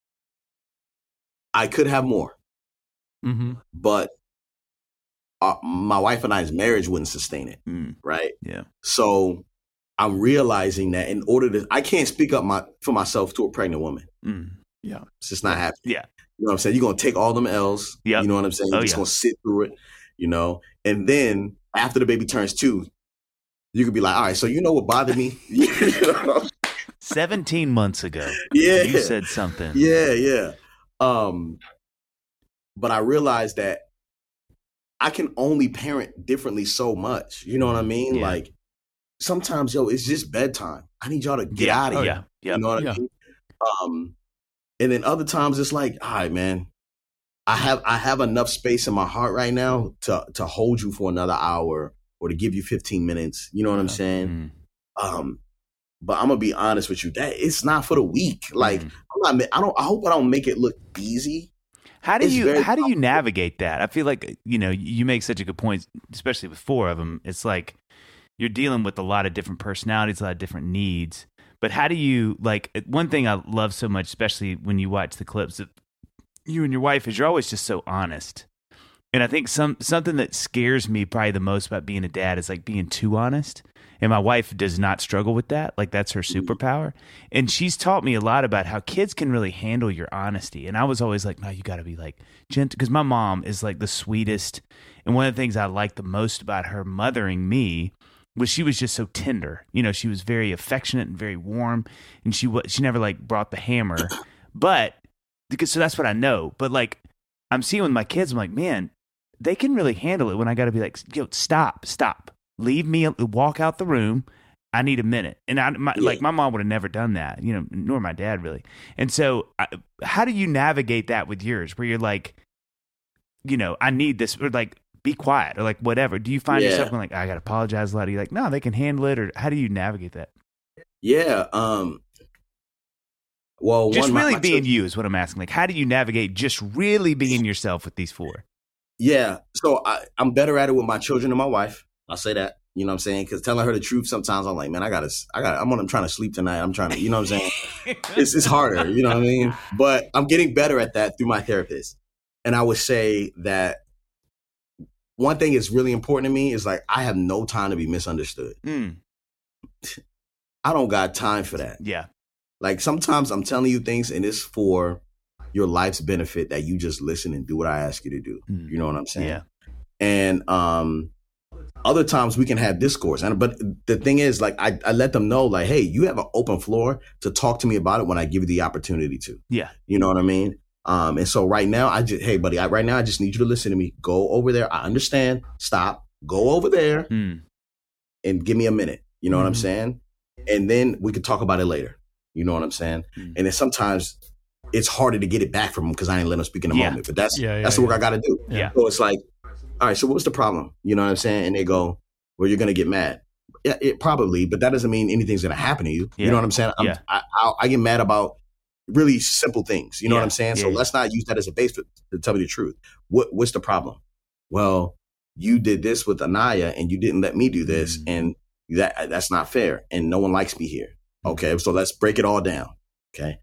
I could have more, mm-hmm. but uh, my wife and I's marriage wouldn't sustain it. Mm. Right. Yeah. So I'm realizing that in order to, I can't speak up my for myself to a pregnant woman. Mm. Yeah. It's just not happening. Yeah. You know what I'm saying? You're going to take all them L's. Yep. You know what I'm saying? You're Oh, just yeah. going to sit through it, you know? And then after the baby turns two, you could be like, all right, so you know what bothered me? You know? seventeen months ago. Yeah. You said something. Yeah, yeah. Um, but I realized that I can only parent differently so much. You know what I mean? Yeah. Like, sometimes, yo, it's just bedtime. I need y'all to get Yeah. out of Oh, here. yeah. Yep. You know what Yeah. I mean? Um, and then other times it's like, all right, man, I have I have enough space in my heart right now to to hold you for another hour or to give you fifteen minutes. You know what I'm saying? Mm. Um, but I'm gonna be honest with you, that it's not for the weak. Like Mm. I'm not. I don't. I hope I don't make it look easy. How do It's you very how do you complicated. navigate that? I feel like, you know, you make such a good point, especially with four of them. It's like you're dealing with a lot of different personalities, a lot of different needs. But how do you, like, one thing I love so much, especially when you watch the clips of you and your wife, is you're always just so honest. And I think some something that scares me probably the most about being a dad is like being too honest. And my wife does not struggle with that. Like that's her superpower. And she's taught me a lot about how kids can really handle your honesty. And I was always like, no, you got to be like gentle. Because my mom is like the sweetest. And one of the things I liked the most about her mothering me was she was just so tender. You know, she was very affectionate and very warm. And she was, she never like brought the hammer. But because so that's what I know. But like I'm seeing with my kids, I'm like, man, they can really handle it when I got to be like, yo, stop, stop. Leave me, walk out the room. I need a minute. And I, my, yeah. like my mom would have never done that, you know, nor my dad really. And so I, how do you navigate that with yours where you're like, you know, I need this, or like, be quiet or like whatever. Do you find yeah. yourself going like, I got to apologize a lot? Are you like, no, they can handle it? Or how do you navigate that? Yeah. Um, well, just one, really my, my being children, you is what I'm asking. Like, how do you navigate just really being yourself with these four? Yeah. So I, I'm better at it with my children and my wife. I'll say that, you know what I'm saying? Because telling her the truth, sometimes I'm like, man, I gotta, I got, I'm on, I'm trying to sleep tonight. I'm trying to, you know what I'm saying? it's, it's harder, you know what I mean? But I'm getting better at that through my therapist. And I would say that one thing that's really important to me is like, I have no time to be misunderstood. Mm. I don't got time for that. Yeah. Like sometimes I'm telling you things and it's for your life's benefit that you just listen and do what I ask you to do. Mm. You know what I'm saying? Yeah. And, um, other times we can have discourse. And but the thing is, like, I, I let them know, like, hey, you have an open floor to talk to me about it when I give you the opportunity to. Yeah. You know what I mean? Um, and so right now, I just, hey, buddy, I, right now, I just need you to listen to me. Go over there. I understand. Stop. Go over there mm. and give me a minute. You know mm. what I'm saying? And then we could talk about it later. You know what I'm saying? Mm. And then sometimes it's harder to get it back from them because I didn't let them speak in the yeah. moment. But that's yeah, yeah, that's the work yeah. I got to do. Yeah. So it's like, all right, so what's the problem? You know what I'm saying? And they go, well, you're going to get mad. Yeah, it probably, but that doesn't mean anything's going to happen to you. Yeah. You know what I'm saying? I'm, yeah. I, I, I get mad about really simple things. You know yeah. what I'm saying? Yeah, so yeah. let's not use that as a base to, to tell me the truth. What What's the problem? Well, you did this with Anaya and you didn't let me do this. Mm-hmm. And that that's not fair. And no one likes me here. Okay, so let's break it all down. Okay.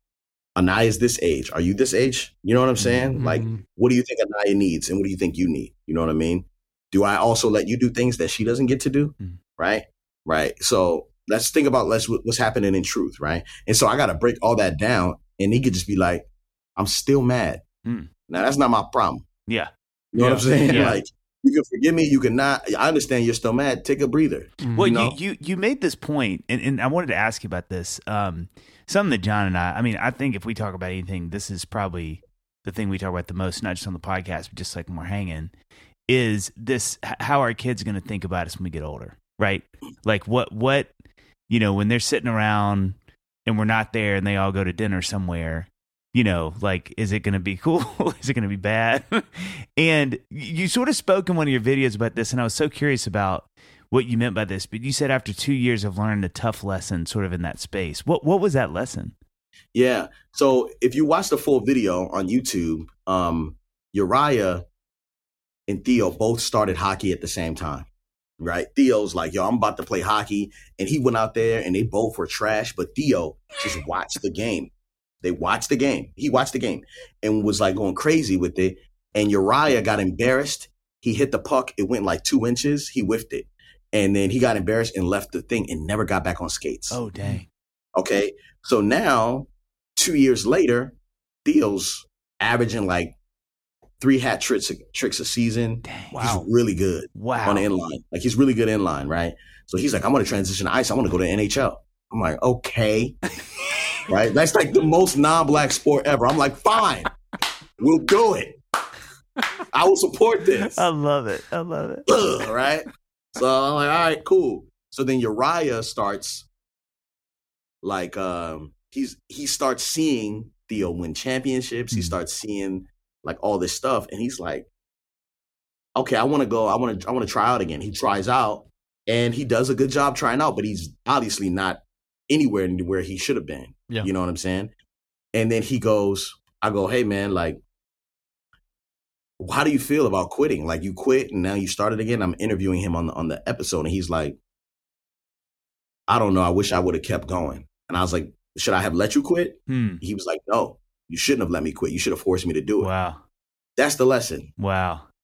Anaya's this age. Are you this age? You know what I'm saying? Mm-hmm. Like, what do you think Anaya needs? And what do you think you need? You know what I mean? Do I also let you do things that she doesn't get to do? Mm-hmm. Right? Right. So let's think about let's, what's happening in truth. Right. And so I got to break all that down. And he could just be like, I'm still mad. Mm. Now, that's not my problem. Yeah. You know yeah. what I'm saying? Yeah. Like, you can forgive me. You can not. I understand you're still mad. Take a breather. Well, you know? you, you, you made this point, and, and I wanted to ask you about this. Um, something that John and I, I mean, I think if we talk about anything, this is probably the thing we talk about the most, not just on the podcast, but just like when we're hanging, is this, how our kids going to think about us when we get older, right? Like what, what, you know, when they're sitting around and we're not there and they all go to dinner somewhere, you know, like, is it going to be cool? Is it going to be bad? And you sort of spoke in one of your videos about this, and I was so curious about what you meant by this. But you said after two years of learning a tough lesson sort of in that space. What what was that lesson? Yeah. So if you watch the full video on YouTube, um, Uriah and Theo both started hockey at the same time, right? Theo's like, yo, I'm about to play hockey. And he went out there and they both were trash. But Theo just watched the game. They watched the game. He watched the game and was like going crazy with it. And Uriah got embarrassed. He hit the puck. It went like two inches. He whiffed it. And then he got embarrassed and left the thing and never got back on skates. Oh, dang. Okay. So now, two years later, Theo's averaging like three hat tricks, tricks a season. Dang. Wow. He's really good wow. on the inline. Like he's really good inline, right? So he's like, I want to transition to ice. I want to go to N H L. I'm like, okay. Right? That's like the most non-black sport ever. I'm like, fine, we'll do it. I will support this. I love it. I love it. Ugh, right? So I'm like, all right, cool. So then Uriah starts like, um, he's he starts seeing Theo win championships. Mm-hmm. He starts seeing like all this stuff. And he's like, okay, I want to go. I want to I want to try out again. He tries out and he does a good job trying out, but he's obviously not anywhere near where he should have been. Yeah. You know what I'm saying? And then he goes, I go, hey, man, like, how do you feel about quitting? Like, you quit and now you started again. I'm interviewing him on the, on the episode. And he's like, I don't know. I wish I would have kept going. And I was like, should I have let you quit? Hmm. He was like, no, you shouldn't have let me quit. You should have forced me to do it. Wow. That's the lesson. Wow.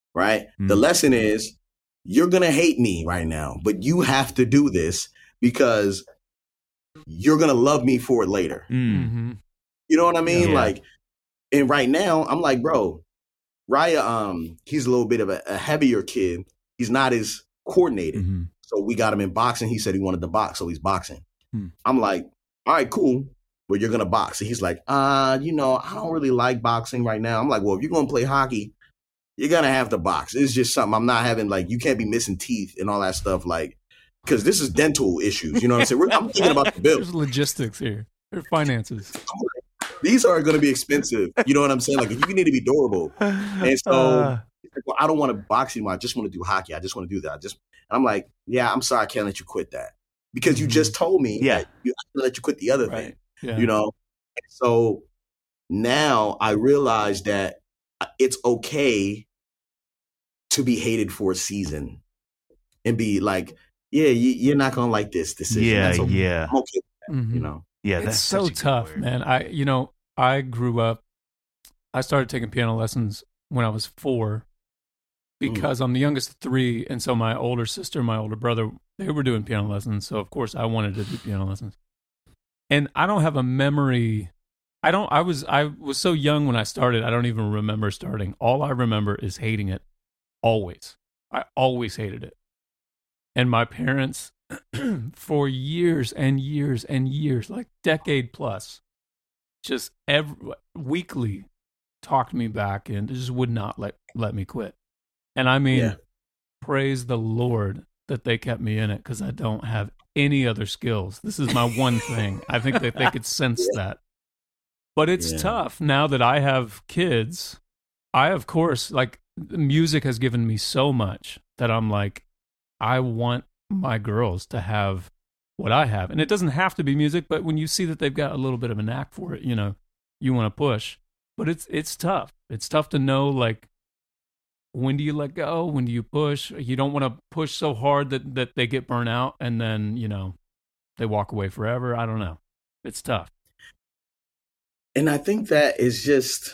right? Mm. The lesson is you're going to hate me right now, but you have to do this because you're going to love me for it later. Mm. Mm-hmm. You know what I mean? Yeah. Like, and right now I'm like, bro, Raya, um, he's a little bit of a, a heavier kid. He's not as coordinated. Mm-hmm. So we got him in boxing. He said he wanted to box, so he's boxing. Hmm. I'm like, all right, cool. Well, you're going to box. And he's like, uh, you know, I don't really like boxing right now. I'm like, well, if you're going to play hockey, you're going to have to box. It's just something I'm not having, like, you can't be missing teeth and all that stuff, like, because this is dental issues. You know what I'm saying? We're, I'm thinking about the bill. There's logistics here. There's finances. These are going to be expensive. You know what I'm saying? Like, if you need to be durable. And so, Uh. he's like, well, I don't want to box anymore. I just want to do hockey. I just want to do that. I just, and I'm like, yeah, I'm sorry. I can't let you quit that because you just told me Yeah. that you, I can let you quit the other thing. Right. Yeah. You know? So now I realize that it's okay to be hated for a season and be like, yeah, you, you're not going to like this decision. Yeah, That's okay. yeah. I'm okay with that, Mhm. you know? Yeah, It's that's so such a good tough, word. man. I, you know, I grew up, I started taking piano lessons when I was four because I'm the youngest of three. And so my older sister, my older brother, they were doing piano lessons. So, of course, I wanted to do piano lessons. And I don't have a memory. I don't, I was, I was so young when I started, I don't even remember starting. All I remember is hating it always. I always hated it. And my parents, for years and years and years, like decade plus, just every weekly talked me back and just would not let let me quit. And I mean, Yeah. praise the Lord that they kept me in it because I don't have any other skills. This is my one thing. I think that they could sense that. But it's Yeah. tough now that I have kids. I, of course, like music has given me so much that I'm like, I want my girls to have what I have. And it doesn't have to be music, but when you see that they've got a little bit of a knack for it, you know, you want to push. But it's it's tough. It's tough to know, like, when do you let go? When do you push? You don't want to push so hard that, that they get burnt out and then, you know, they walk away forever. I don't know. It's tough. And I think that is just,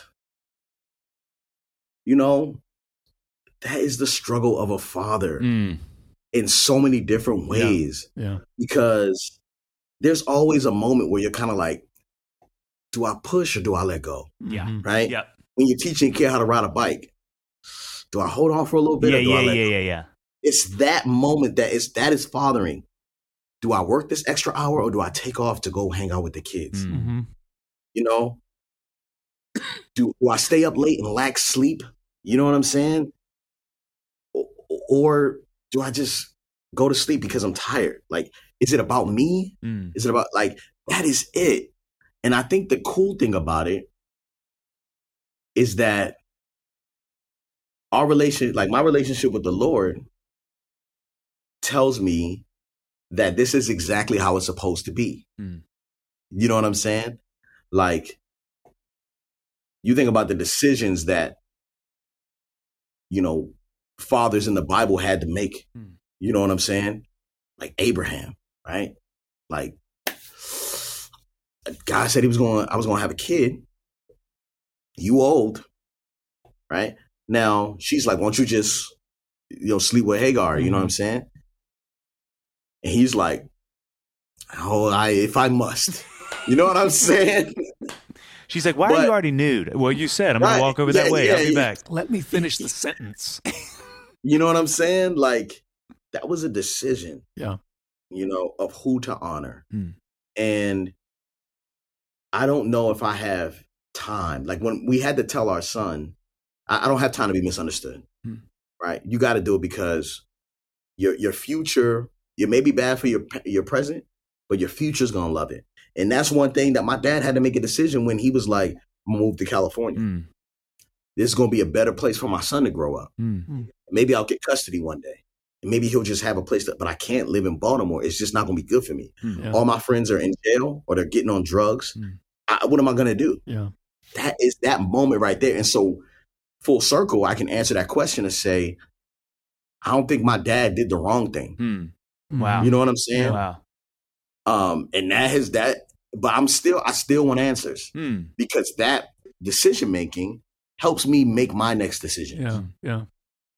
you know, that is the struggle of a father Mm. in so many different ways. Yeah. Because there's always a moment where you're kind of like, do I push or do I let go? Yeah. Mhm. Right? Yep. When you're teaching a kid how to ride a bike, do I hold on for a little bit Yeah, or do yeah, I let yeah, go? yeah, yeah. It's that moment that is that is fathering. Do I work this extra hour or do I take off to go hang out with the kids? Mm. Mm-hmm. You know? Do, do I stay up late and lack sleep? You know what I'm saying? Or, or do I just go to sleep because I'm tired? Like, is it about me? Mm. Is it about, like, that is it. And I think the cool thing about it is that our relation, like my relationship with the Lord tells me that this is exactly how it's supposed to be. Mm. You know what I'm saying? Like, you think about the decisions that, you know, fathers in the Bible had to make. Mm. You know what I'm saying? Like Abraham, right? Like, God said he was going, I was going to have a kid. You old, right? Now she's like, won't you just, you know, sleep with Hagar? You know what I'm saying? And he's like, oh, I, if I must, you know what I'm saying? She's like, why are But- you already nude? Well, you said I'm going Right. to walk over Yeah, that way. yeah, I'll be yeah. back. Let me finish the sentence. You know what I'm saying? Like, that was a decision, Yeah. you know, of who to honor. Hmm. And I don't know if I have time. Like when we had to tell our son, I, I don't have time to be misunderstood, Hmm. right? You got to do it because your your future, it may be bad for your your present, but your future's going to love it. And that's one thing that my dad had to make a decision when he was like, move to California. Mm. This is going to be a better place for my son to grow up. Mm. Maybe I'll get custody one day. And maybe he'll just have a place to, but I can't live in Baltimore. It's just not going to be good for me. Mm. Yeah. All my friends are in jail or they're getting on drugs. Mm. I, what am I going to do? Yeah. That is that moment right there. And so full circle, I can answer that question and say, I don't think my dad did the wrong thing. Mm. Mhm. Wow. You know what I'm saying? Wow. Um, and that is that, but I'm still, I still want answers Mm. because that decision making helps me make my next decision. Yeah. Yeah.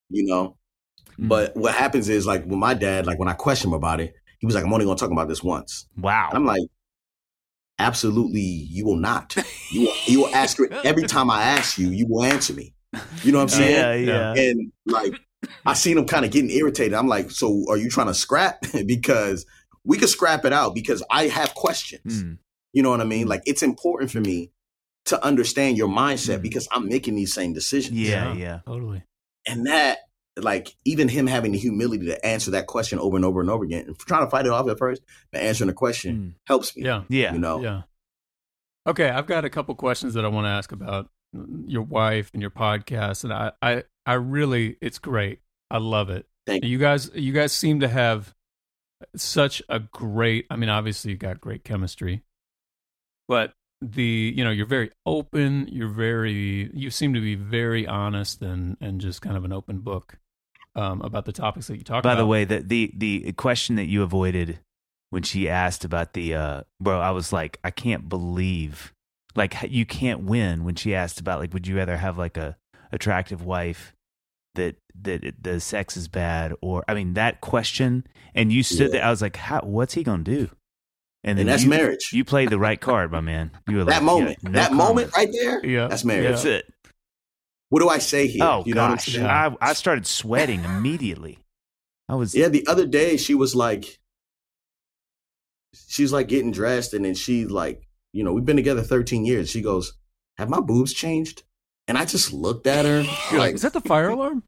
you know. Mm. But what happens is, like, with my dad, like, when I question him about it, he was like, I'm only going to talk about this once. Wow. And I'm like, absolutely, you will not. You will, you will ask her every time I ask you, you will answer me. You know what I'm saying? Yeah, yeah. And, like, I seen him kind of getting irritated. I'm like, so are you trying to scrap? Because we could scrap it out because I have questions. Mm. You know what I mean? Like, it's important for me to understand your mindset mm. because I'm making these same decisions. Yeah, yeah. Totally. And that, like, even him having the humility to answer that question over and over and over again, and trying to fight it off at first, but answering the question mm. helps me. Yeah. Yeah. You know? Yeah. Okay, I've got a couple questions that I want to ask about your wife and your podcast. And I, I, I really, it's great. I love it. Thank you. You guys, you guys seem to have such a great, I mean, obviously you got great chemistry, but the, you know, you're very open. You're very, you seem to be very honest and, and just kind of an open book um, about the topics that you talk By about. the way, the, the, the question that you avoided when she asked about the, uh, bro, I was like, I can't believe, like, you can't win when she asked about, like, would you rather have like a attractive wife that, that it, the sex is bad, or, I mean, that question, and you stood yeah. there, I was like, how, what's he going to do? And, then and that's you, marriage. You played the right card, my man. You were that like, moment, yeah, no that comment. moment right there, yeah. that's marriage. That's it. What do I say here? Oh, you know gosh. what I'm I, I started sweating immediately. I was. Yeah, the other day she was like, she's like getting dressed, and then she like, you know, we've been together thirteen years. She goes, have my boobs changed? And I just looked at her. You're like, is that the fire alarm?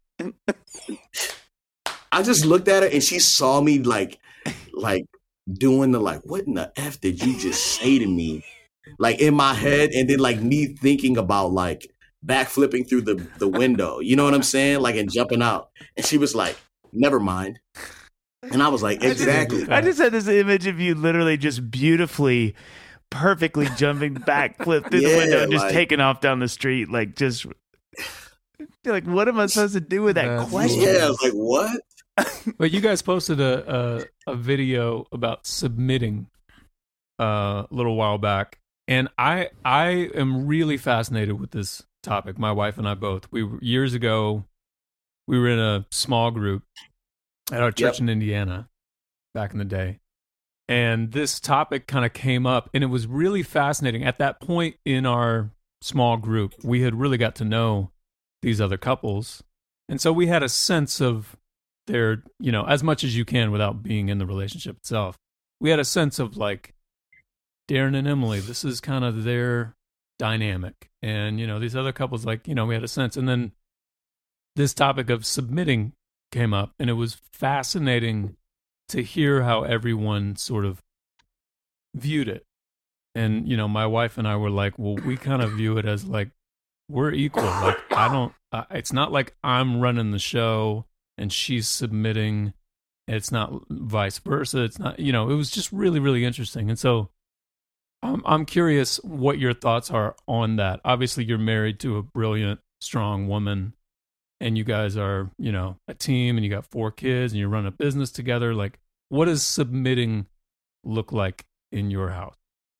I just looked at her, and she saw me like, like doing the like, what in the F did you just say to me? Like in my head, and then like me thinking about like backflipping through the, the window. You know what I'm saying? Like, and jumping out. And she was like, never mind. And I was like, exactly. I just had this image of you literally just beautifully, perfectly jumping backflip through yeah, the window and just like, taking off down the street. Like, just like, what am I supposed to do with that uh, question? Yeah, I was like, what? But you guys posted a, a, a video about submitting uh, a little while back. And I I am really fascinated with this topic. My wife and I both. We were, years ago, we were in a small group at our church yep. in Indiana back in the day. And this topic kind of came up, and it was really fascinating. At that point in our small group, we had really got to know these other couples. And so we had a sense of their, you know, as much as you can without being in the relationship itself. We had a sense of like, Darren and Emily, this is kind of their dynamic. And, you know, these other couples, like, you know, we had a sense. And then this topic of submitting came up, and it was fascinating to hear how everyone sort of viewed it. And, you know, my wife and I were like, well, we kind of view it as like, we're equal. Like, I don't, uh, it's not like I'm running the show and she's submitting. It's not vice versa. It's not, you know, it was just really, really interesting. And so I'm, I'm curious what your thoughts are on that. Obviously, you're married to a brilliant, strong woman, and you guys are, you know, a team, and you got four kids, and you run a business together. Like, what does submitting look like in your house?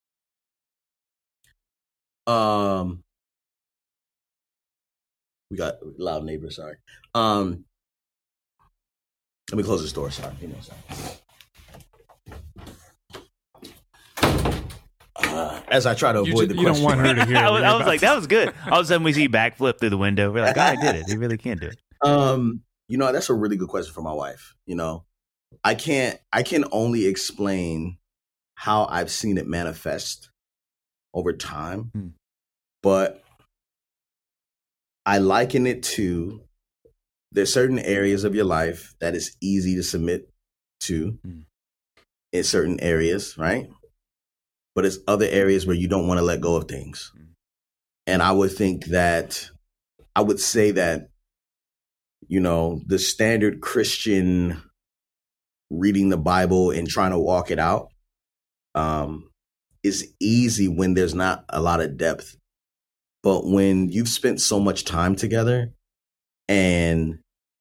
Um, we got loud neighbors. Sorry. Um, let me close this door. Sorry. You know, sorry. Uh, as I try to avoid you, the you question. You don't want her to hear. I was, I was like, that was good. All of a sudden, we see backflip through the window. We're like, oh, I did it. He really can do it. Um, you know, that's a really good question for my wife. You know, I can't. I can only explain how I've seen it manifest over time, hmm. but I liken it to there's certain areas of your life that is easy to submit to hmm. in certain areas, right? But it's other areas where you don't want to let go of things. And I would think that, I would say that, you know, the standard Christian reading the Bible and trying to walk it out um, is easy when there's not a lot of depth. But when you've spent so much time together and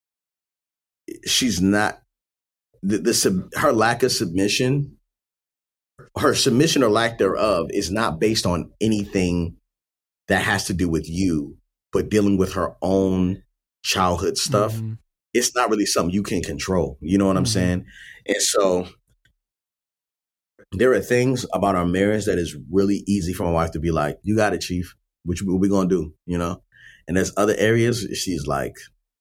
she's not, the, the sub, her lack of submission, her submission or lack thereof is not based on anything that has to do with you, but dealing with her own childhood stuff. Mm-hmm. it's not really something you can control. You know what I'm saying? And so there are things about our marriage that is really easy for my wife to be like, you got it, Chief. Which what we gonna do, you know? And there's other areas she's like,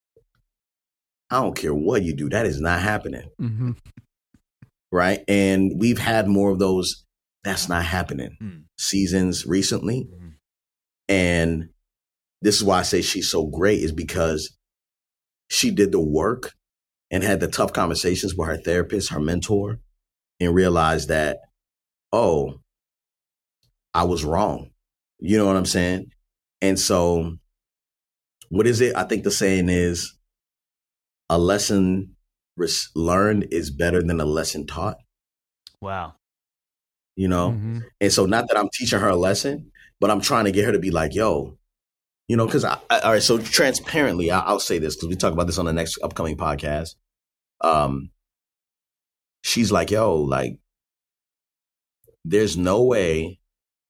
I don't care what you do, that is not happening. Mm-hmm. Right? And we've had more of those that's not happening Mm. seasons recently. Mm. And this is why I say she's so great, is because she did the work and had the tough conversations with her therapist, her mentor, and realized that, oh, I was wrong. You know what I'm saying? And so what is it? I think the saying is a lesson res- learned is better than a lesson taught, Wow. you know? Mm-hmm. And so not that I'm teaching her a lesson, but I'm trying to get her to be like, yo, you know, because I, I, all right, so transparently, I, I'll say this because we talk about this on the next upcoming podcast. Um, she's like, yo, like, there's no way.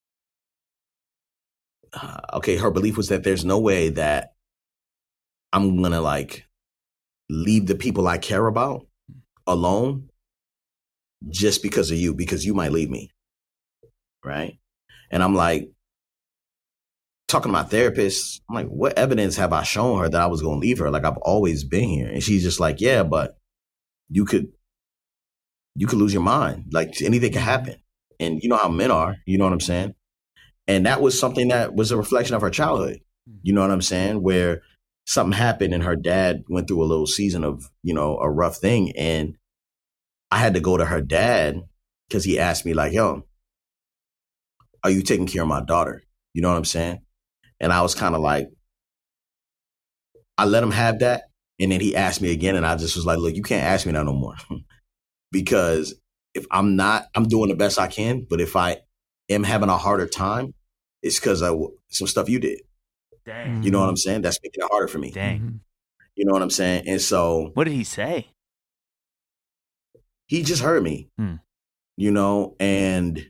Uh, okay, her belief was that there's no way that I'm going to like leave the people I care about alone just because of you, because you might leave me. Right. And I'm like, talking to my therapist, I'm like, what evidence have I shown her that I was going to leave her? Like, I've always been here. And she's just like, yeah, but you could, you could lose your mind. Like, anything can happen. And you know how men are, you know what I'm saying? And that was something that was a reflection of her childhood. You know what I'm saying? Where something happened and her dad went through a little season of, you know, a rough thing. And I had to go to her dad because he asked me like, yo, are you taking care of my daughter? You know what I'm saying? And I was kind of like, I let him have that. And then he asked me again. And I just was like, look, you can't ask me that no more. Because if I'm not, I'm doing the best I can. But if I am having a harder time, it's because of some stuff you did. Dang. You know what I'm saying? That's making it harder for me. Dang. Mm-hmm. You know what I'm saying? And so What did he say? he just heard me, Hmm. you know, and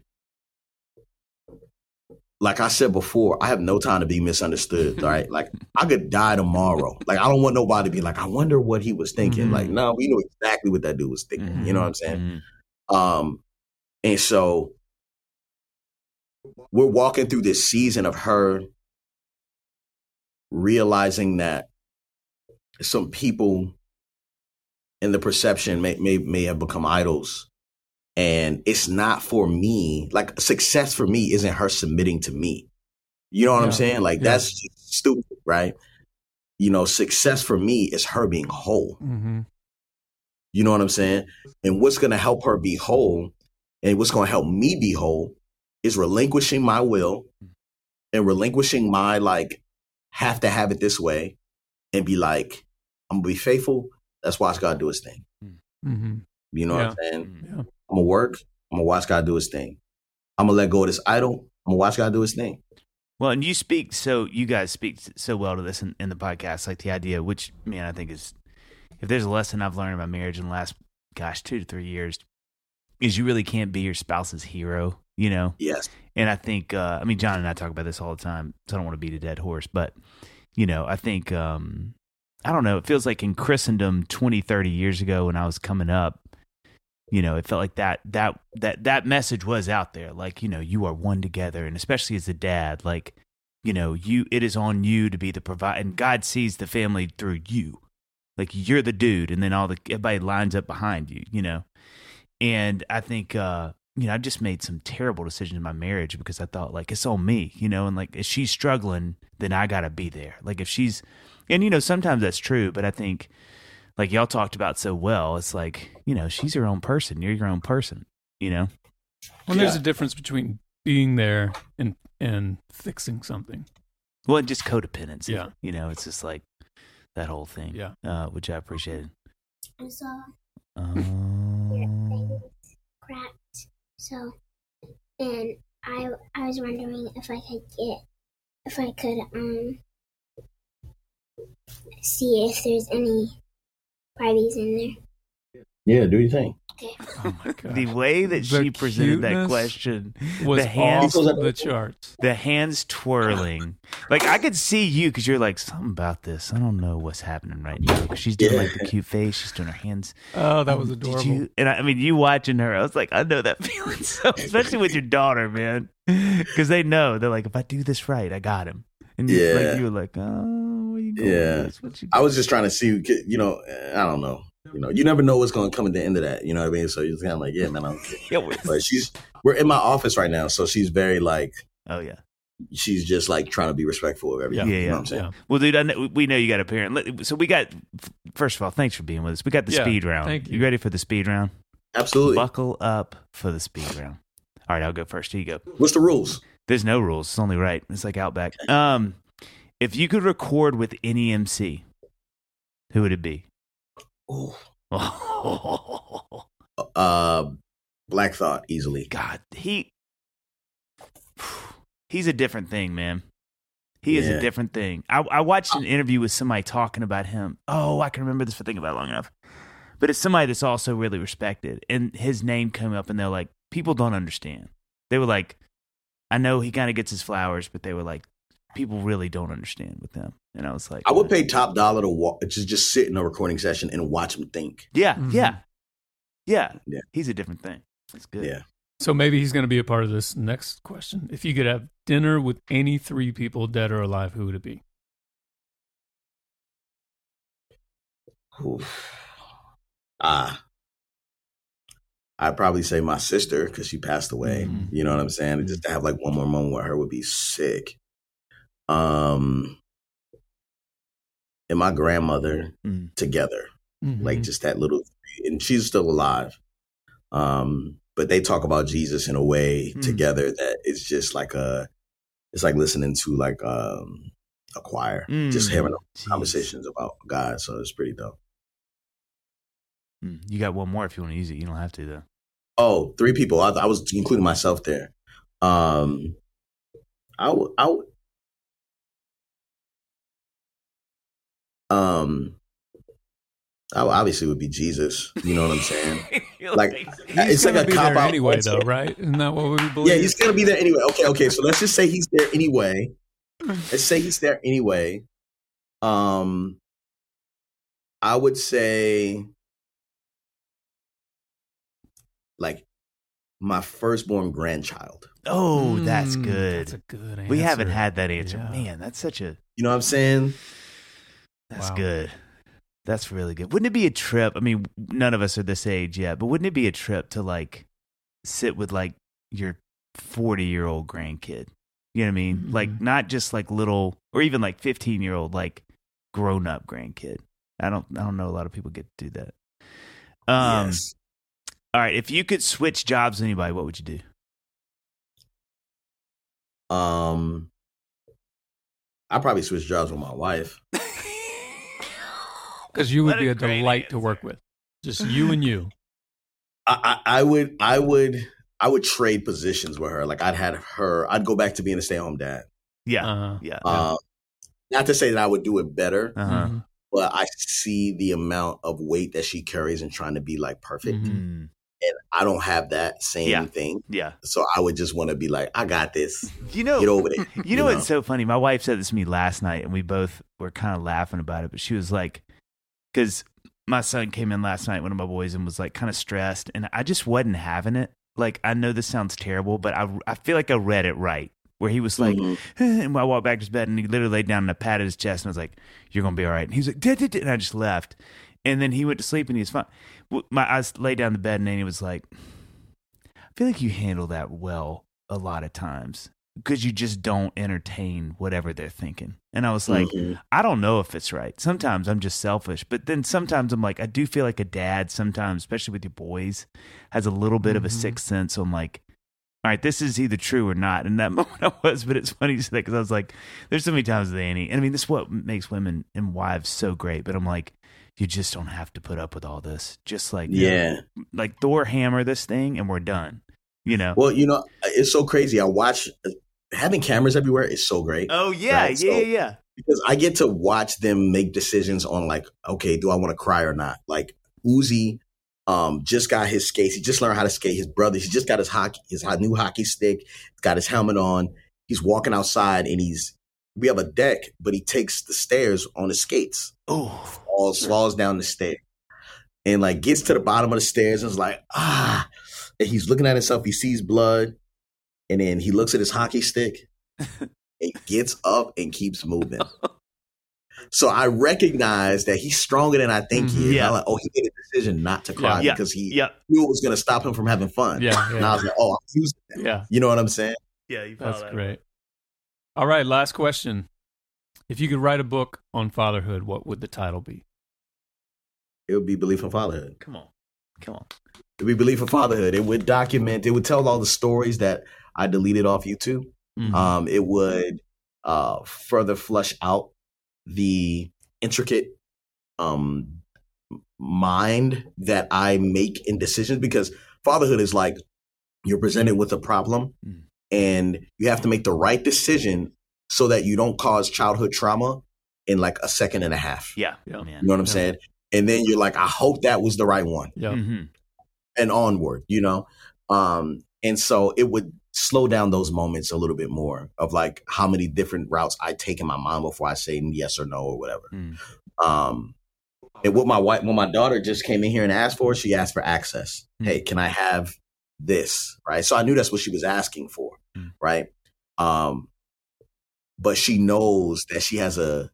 like I said before, I have no time to be misunderstood, right? Like, I could die tomorrow. Like, I don't want nobody to be like, I wonder what he was thinking. Mhm. Like, no, we know exactly what that dude was thinking. Mhm. You know what I'm saying? Mhm. Um, and so we're walking through this season of her realizing that some people in the perception may, may, may have become idols. And it's not for me. Like, success for me isn't her submitting to me. You know what I'm Yeah. saying? Like, Yeah. that's just stupid, right? You know, success for me is her being whole. Mm-hmm. You know what I'm saying? And what's going to help her be whole and what's going to help me be whole is relinquishing my will and relinquishing my, like, have to have it this way and be like, I'm going to be faithful. Let's watch God do his thing. Mm-hmm. You know Yeah. what I'm saying? Yeah. I'm going to work. I'm going to watch God do his thing. I'm going to let go of this idol. I'm going to watch God do his thing. Well, and you speak so you guys speak so well to this in, in the podcast, like the idea, which man, I think is, if there's a lesson I've learned about marriage in the last, gosh, two to three years, is you really can't be your spouse's hero, you know? Yes. And I think, uh, I mean, John and I talk about this all the time, so I don't want to beat a dead horse, but, you know, I think, um, I don't know, it feels like in Christendom twenty, thirty years ago when I was coming up, you know, it felt like that that that that message was out there, like, you know, you are one together, and especially as a dad, like, you know, you it is on you to be the provider, and God sees the family through you, like you're the dude, and then all the everybody lines up behind you, you know. And I think, uh, you know, I just made some terrible decisions in my marriage because I thought like it's on me, you know, and like if she's struggling, then I gotta be there. Like if she's, and you know, sometimes that's true, but I think, like y'all talked about so well, it's like, you know, she's her own person. You're your own person, you know? Well, there's Yeah. a difference between being there and and fixing something. Well, and just codependency. Yeah. You know, it's just like that whole thing. Yeah. Uh, which I appreciated. I saw your Um, thing cracked. So, and I I was wondering if I could get if I could um see if there's any Barbies in there. Yeah, do your thing. Okay. Oh my god. The way that The she presented that cuteness question, was the hands, off the charts. the hands twirling. Like I could see you because you're like something about this. I don't know what's happening right now. She's doing Yeah. like the cute face. She's doing her hands. Oh, that was Did adorable. you? And I, I mean, you watching her, I was like, I know that feeling. So, especially with your daughter, man, because they know they're like, if I do this right, I got him. And you, Yeah. like you were like, oh, where you going? Yeah. with this? What you I was just trying to see, you know, I don't know. You know, you never know what's going to come at the end of that. You know what I mean? So you're kind of like, yeah, man, I don't care. Yeah, we're- But she's, we're in my office right now. So she's very like, oh yeah. she's just like trying to be respectful of everything. Yeah, You yeah, know what I'm saying? yeah. Well, dude, I know, we know you got a parent. Let- So we got. First of all, thanks for being with us. We got the Yeah, speed round. thank you. You ready for the speed round? Absolutely. Buckle up for the speed round. All right, I'll go first. Here you go. What's the rules? There's no rules. It's only right. It's like Outback. Um, if you could record with any M C, who would it be? Ooh. Oh, Uh, Black Thought, easily. God, he he's a different thing, man. He is a Yeah. different thing. I, I watched an interview with somebody talking about him. Oh, I can remember this for thinking about it long enough. But it's somebody that's also really respected. And his name came up, and they're like, people don't understand. They were like, I know he kind of gets his flowers, but they were like, people really don't understand with him. And I was like, I would pay top dollar to walk, just just sit in a recording session and watch him think. Yeah, Mhm. yeah, yeah, Yeah. He's a different thing. That's good. Yeah. So maybe he's going to be a part of this next question. If you could have dinner with any three people, dead or alive, who would it be? Oof. Ah. I'd probably say my sister because she passed away. Mhm. You know what I'm saying? And just to have like one more moment with her would be sick. Um, and my grandmother Mm. together, Mhm. like just that little, and she's still alive. Um, but they talk about Jesus in a way Mm. together that it's just like a, it's like listening to like um, a choir, Mm. just having Jeez. conversations about God. So it's pretty dope. Mm. You got one more if you want to use it. You don't have to, though. Oh, three people. I, I was including myself there. Um, I would, I would, um, I would obviously would be Jesus. You know what I'm saying? Like, He's it's like gonna a be cop there out anyway, answer. though, right? Isn't that what we believe? Yeah, he's gonna be there anyway. Okay, okay. So let's just say he's there anyway. Let's say he's there anyway. Um, I would say, like, my firstborn grandchild. Oh, that's Mm, good. That's a good answer. We haven't had that answer. Yeah. Man, that's such a You know what I'm saying? that's Wow. good. That's really good. Wouldn't it be a trip? I mean, none of us are this age yet, but wouldn't it be a trip to like sit with like your forty year old grandkid? You know what I mean? Mhm. Like not just like little or even like fifteen year old like grown up grandkid. I don't I don't know a lot of people get to do that. Um Yes. all right, if you could switch jobs with anybody, what would you do? Um, I probably switch jobs with my wife. Because you would What be a a great delight to answer. work with. Just you and you. I, I, I would, I would, I would trade positions with her. Like I'd had her. I'd go back to being a stay at home dad. Yeah. Uh, Yeah. Uh, not to say that I would do it better, Uh-huh. mhm. but I see the amount of weight that she carries and trying to be like perfect, Mhm. Mm. and I don't have that same Yeah. thing. Yeah. So I would just want to be like, I got this. You know, Get over it. You know what's so funny? My wife said this to me last night, and we both were kind of laughing about it. But she was like, because my son came in last night, one of my boys, and was like kind of stressed, and I just wasn't having it. Like, I know this sounds terrible, but I, I feel like I read it right. Where he was like, Mhm. and I walked back to his bed, and he literally laid down and I patted his chest, and I was like, "You're gonna be all right." And he was like, "Did, did, did," and I just left. And then he went to sleep, and he was fine. W- My I was laid down in the bed, and then he was like, "I feel like you handle that well a lot of times because you just don't entertain whatever they're thinking." And I was like, Mhm. I don't know if it's right. Sometimes I'm just selfish, but then sometimes I'm like, I do feel like a dad sometimes, especially with your boys, has a little bit of a Mhm. sixth sense on like, all right, this is either true or not. In that moment I was, but it's funny you say that because I was like, there's so many times with Annie. And I mean, this is what makes women and wives so great. But I'm like, you just don't have to put up with all this. Just like, Yeah. like Thor hammer this thing and we're done. You know? Well, you know, it's so crazy. I watch having cameras everywhere is so great. Oh, yeah. Right, yeah, so- yeah, yeah. Because I get to watch them make decisions on like, okay, do I want to cry or not? Like Uzi, Um, just got his skates. He just learned how to skate. His brother, he just got his hockey, his new hockey stick, got his helmet on. He's walking outside and he's, we have a deck, but he takes the stairs on his skates. Oh, falls, falls down the stairs and like gets to the bottom of the stairs and is like, ah, and he's looking at himself. He sees blood and then he looks at his hockey stick and gets up and keeps moving. So I recognize that he's stronger than I think he is. Yeah. I'm like, oh, he made a decision not to cry Yeah. because he Yeah. knew it was going to stop him from having fun. Yeah, yeah. And I was like, oh, I'm using that. Yeah, You know what I'm saying? Yeah, you that's great. All right, last question. If you could write a book on fatherhood, what would the title be? It would be Belief in Fatherhood. Come on. Come on. It would be Belief in Fatherhood. It would document, it would tell all the stories that I deleted off YouTube. Mhm. Um, it would uh, further flush out the intricate um, mind that I make in decisions, because fatherhood is like you're presented with a problem Mm. and you have to make the right decision so that you don't cause childhood trauma in like a second and a half. Yeah. Yeah. Man. You know what I'm Yeah. saying? And then you're like, I hope that was the right one, Yeah. Mm-hmm. and onward, you know? Um, and so it would slow down those moments a little bit more of like how many different routes I take in my mind before I say yes or no or whatever. Mm. Um, and what my wife, when my daughter just came in here and asked for, she asked for access. Mm. Hey, can I have this? Right. So I knew that's what she was asking for. Mm. Right. Um, but she knows that she has a,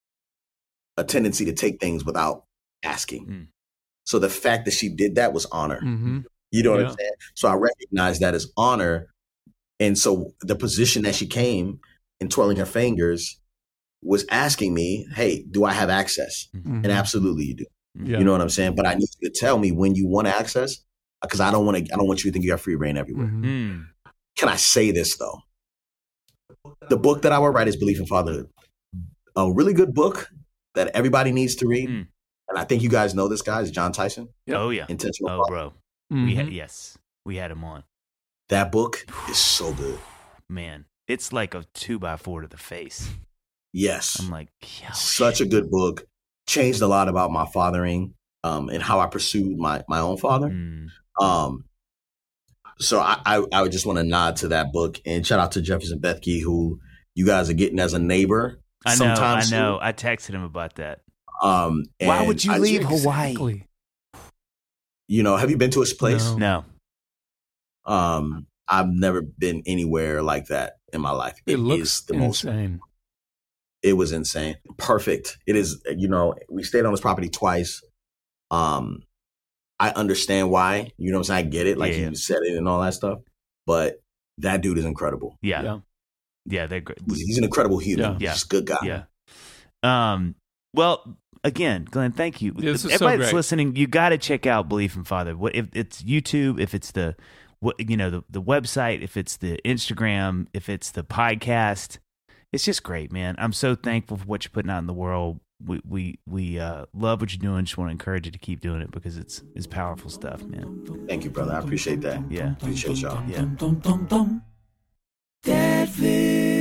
a tendency to take things without asking. Mm. So the fact that she did that was honor. Mm-hmm. You know what Yeah. I'm saying? So I recognize that as honor. And so the position that she came and twirling her fingers was asking me, hey, do I have access? Mm-hmm. And absolutely you do. Yeah. You know what I'm saying? But I need you to tell me when you want access, because I don't want to, I don't want you to think you got free reign everywhere. Mhm. Mm. Can I say this though? The book that I would write is Belief in Fatherhood. A really good book that everybody needs to read. Mm. And I think you guys know this guy is John Tyson. Yep. Oh, yeah. Intentional Oh, Father. bro. Mhm. We had, yes. We had him on. That book is so good. Man, it's like a two by four to the face. Yes. I'm like, yeah, Such a good book. Changed a lot about my fathering um, and how I pursued my, my own father. Mm. Um, so I, I, I would just want to nod to that book and shout out to Jefferson Bethke, who you guys are getting as a neighbor. I know, sometime I soon. know. I texted him about that. Um, Why and would you I- leave Hawaii? Exactly. You know, have you been to his place? No. No. Um, I've never been anywhere like that in my life. It, is looks the most. insane. It was insane. Perfect. It is. You know, we stayed on his property twice. Um, I understand why. You know what I'm saying? I get it. Like Yeah. you said it and all that stuff. But that dude is incredible. Yeah. Yeah. Yeah, they're great. He's, he's an incredible human. Yeah. He's a good guy. Yeah. Um. Well, again, Glenn, thank you. Yeah, this is so Everybody that's great. listening, you got to check out Belief in Father. What if it's YouTube? If it's the, what you know, the the website. If it's the Instagram. If it's the podcast. It's just great, man. I'm so thankful for what you're putting out in the world. We we we uh, love what you're doing. Just want to encourage you to keep doing it because it's it's powerful stuff, man. Thank you, brother. I appreciate that. Yeah. Appreciate y'all. Yeah. Dadville.